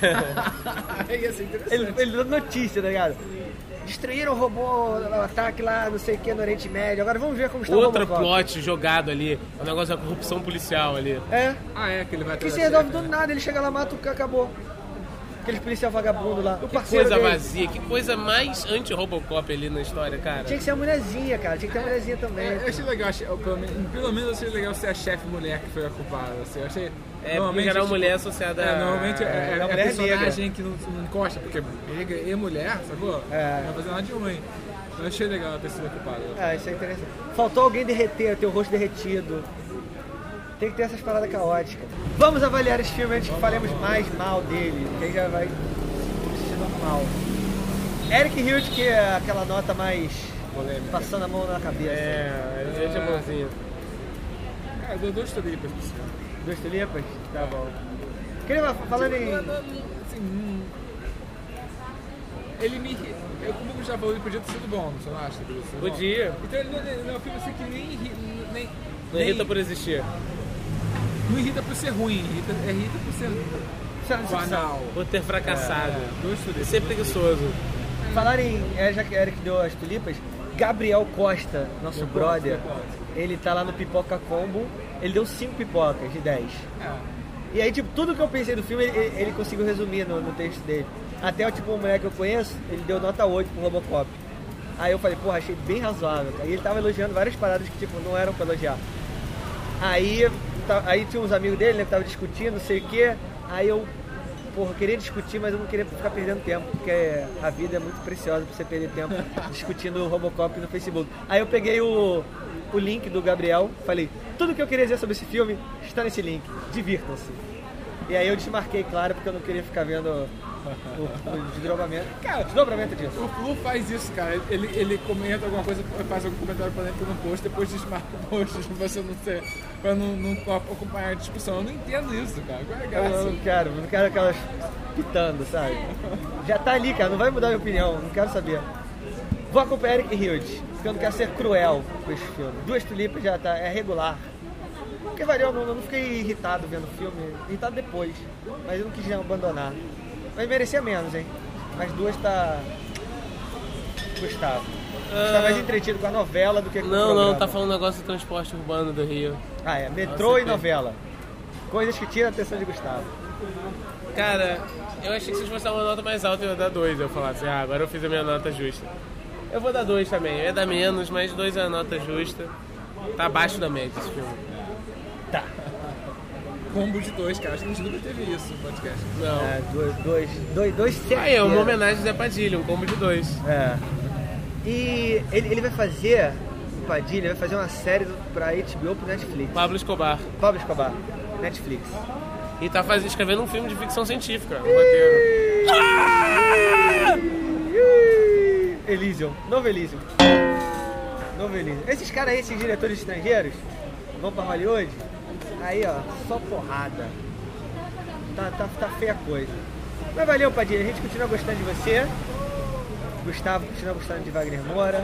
Ia ser interessante. Ele, ele dando notícia, tá ligado? Destruíram o robô, o ataque lá, não sei o que, no Oriente Médio. Agora vamos ver como está Outro o Robocop. plot jogado ali. O negócio da corrupção policial ali. É, Ah, é, que ele vai que atrás se da resolve chefe, do né? nada, ele chega lá, mata o que acabou. Aquele policial vagabundo lá. O Que parceiro coisa dele. vazia, que coisa mais anti-Robocop ali na história, cara. Tinha que ser a mulherzinha, cara. Tinha que ter a mulherzinha também. É, eu achei legal, achei- eu, pelo, menos, pelo menos eu achei legal ser a chefe mulher que foi a culpada. Assim, eu achei, É, porque em geral tipo, mulher associada é, a... normalmente é, é, a é a mulher personagem que não, não encosta, porque negra e mulher, sacou? É. Não vai fazer nada de ruim. Eu achei legal ela ter sido a culpada. Ah, isso é interessante. Faltou alguém derreter, ter o rosto derretido. Tem que ter essas paradas caóticas. Vamos avaliar esse filme antes que falemos mais mal dele. Que aí já vai sendo mal. Eric Hilt, que é aquela nota mais Polêmica. passando a mão na cabeça. É, ele é bonzinho. Cara, eu dou dois tulipas pra você. Dois tulipas? Tá bom. Queria falando em... Não, não, assim, hum, ele me... irri- Eu, como eu já falou, ele podia ter sido bom, você não acha? Podia ser bom? Podia. Então ele não, ele não é um filme assim que nem... irri- nem Não nem- irrita por existir. Não irrita por ser ruim, irrita, é irrita por ser banal. Por ter fracassado. É, dois tulipas. Ser preguiçoso. Falar em... É, já que Eric deu as tulipas, Gabriel Costa, nosso Deu brother, quanto? Deu quanto? ele tá lá no Pipoca Combo, ele deu cinco pipocas de dez. É. E aí, tipo, tudo que eu pensei do filme, ele, ele conseguiu resumir no, no texto dele. Até, tipo, um moleque que eu conheço, ele deu nota oito pro Robocop. Aí eu falei, porra, achei bem razoável. Aí ele tava elogiando várias paradas que, tipo, não eram pra elogiar. Aí, tá- aí tinha uns amigos dele, né, que tava discutindo, não sei o quê. Aí eu, porra, eu queria discutir, mas eu não queria ficar perdendo tempo, porque a vida é muito preciosa pra você perder tempo discutindo o Robocop no Facebook. Aí eu peguei o, o link do Gabriel, falei, tudo que eu queria dizer sobre esse filme está nesse link, divirtam-se. E aí eu desmarquei, claro, porque eu não queria ficar vendo o, o desdobramento. Cara, desdobramento disso. O Flu faz isso, cara. Ele, ele comenta alguma coisa, faz algum comentário polêmico no post, depois desmarca o post pra você não ser, pra não, não acompanhar a discussão. Eu não entendo isso, cara. Qual é a Eu graça? não quero, não quero aquelas pitando, sabe? Já tá ali, cara, não vai mudar minha opinião, não quero saber. Vou acompanhar Eric Hilt, porque eu não quero ser cruel com esse filme. Duas tulipas já tá, é regular. Porque valeu, eu não, eu não fiquei irritado vendo o filme, irritado depois, mas eu não quis já abandonar. Mas merecia menos, hein? Mas duas tá... Gustavo. Você tá mais entretido com a novela do que com o Não, programa. não, tá falando um negócio do transporte urbano do Rio. Ah, é, metrô Nossa, e que- novela. Coisas que tiram a atenção de Gustavo. Cara, eu achei que vocês fossem dar uma nota mais alta, eu ia dar dois. Eu falasse, ah, agora eu fiz a minha nota justa. Eu vou dar dois também, eu ia dar menos, mas dois é a nota justa. Tá abaixo da média esse filme. Tá. Combo de dois, cara. Acho que a gente nunca teve isso no podcast. Não. É, dois, dois, dois, dois certeiros. Aí é uma homenagem a Zé Padilha, um combo de dois. É. E ele, ele vai fazer, o Padilha vai fazer uma série do- pra H B O pro Netflix. Pablo Escobar. Pablo Escobar, Netflix. E tá faz... escrevendo um filme de ficção científica, um roteiro. Elysium, novo Elysium. Novo Elysium. Esses caras aí, esses diretores estrangeiros, vão pra Hollywood, aí ó, só porrada. Tá, tá, tá feia a coisa. Mas valeu, Padilha, a gente continua gostando de você. Gustavo continua gostando de Wagner Moura.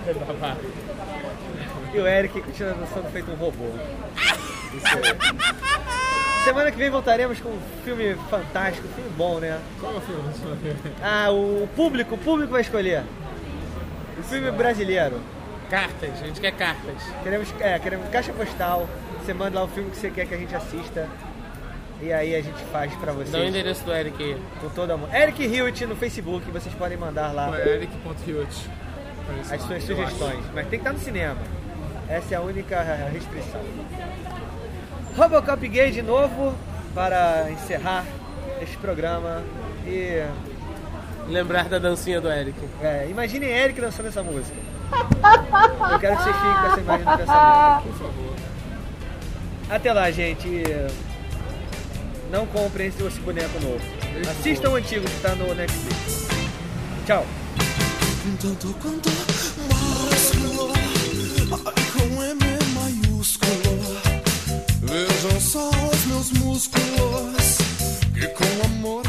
E o Eric continua sendo feito um robô. Isso aí. Semana que vem voltaremos com um filme fantástico, um filme bom, né? Qual é o filme? Ah, o público, o público vai escolher. O filme brasileiro. Cartas, a gente quer cartas. Queremos, é, queremos caixa postal. Você manda lá o filme que você quer que a gente assista. E aí a gente faz pra vocês. Dá o endereço do Eric aí. Com todo amor. Eric Hilt no Facebook, vocês podem mandar lá Eric ponto Hilt. as suas sugestões. Mas tem que estar no cinema. Essa é a única restrição. Robocop Gay de novo para encerrar este programa. E Lembrar da dancinha do Eric. é, imaginem Eric dançando essa música. Eu quero que vocês fiquem com essa imagem no pensamento. Por favor. Até lá, gente. Não comprem esse, esse boneco novo. Assistam o antigo que está no Netflix. Tchau. Tanto quanto másculo, ai, com M maiúsculo. Vejam só os meus músculos, que com amor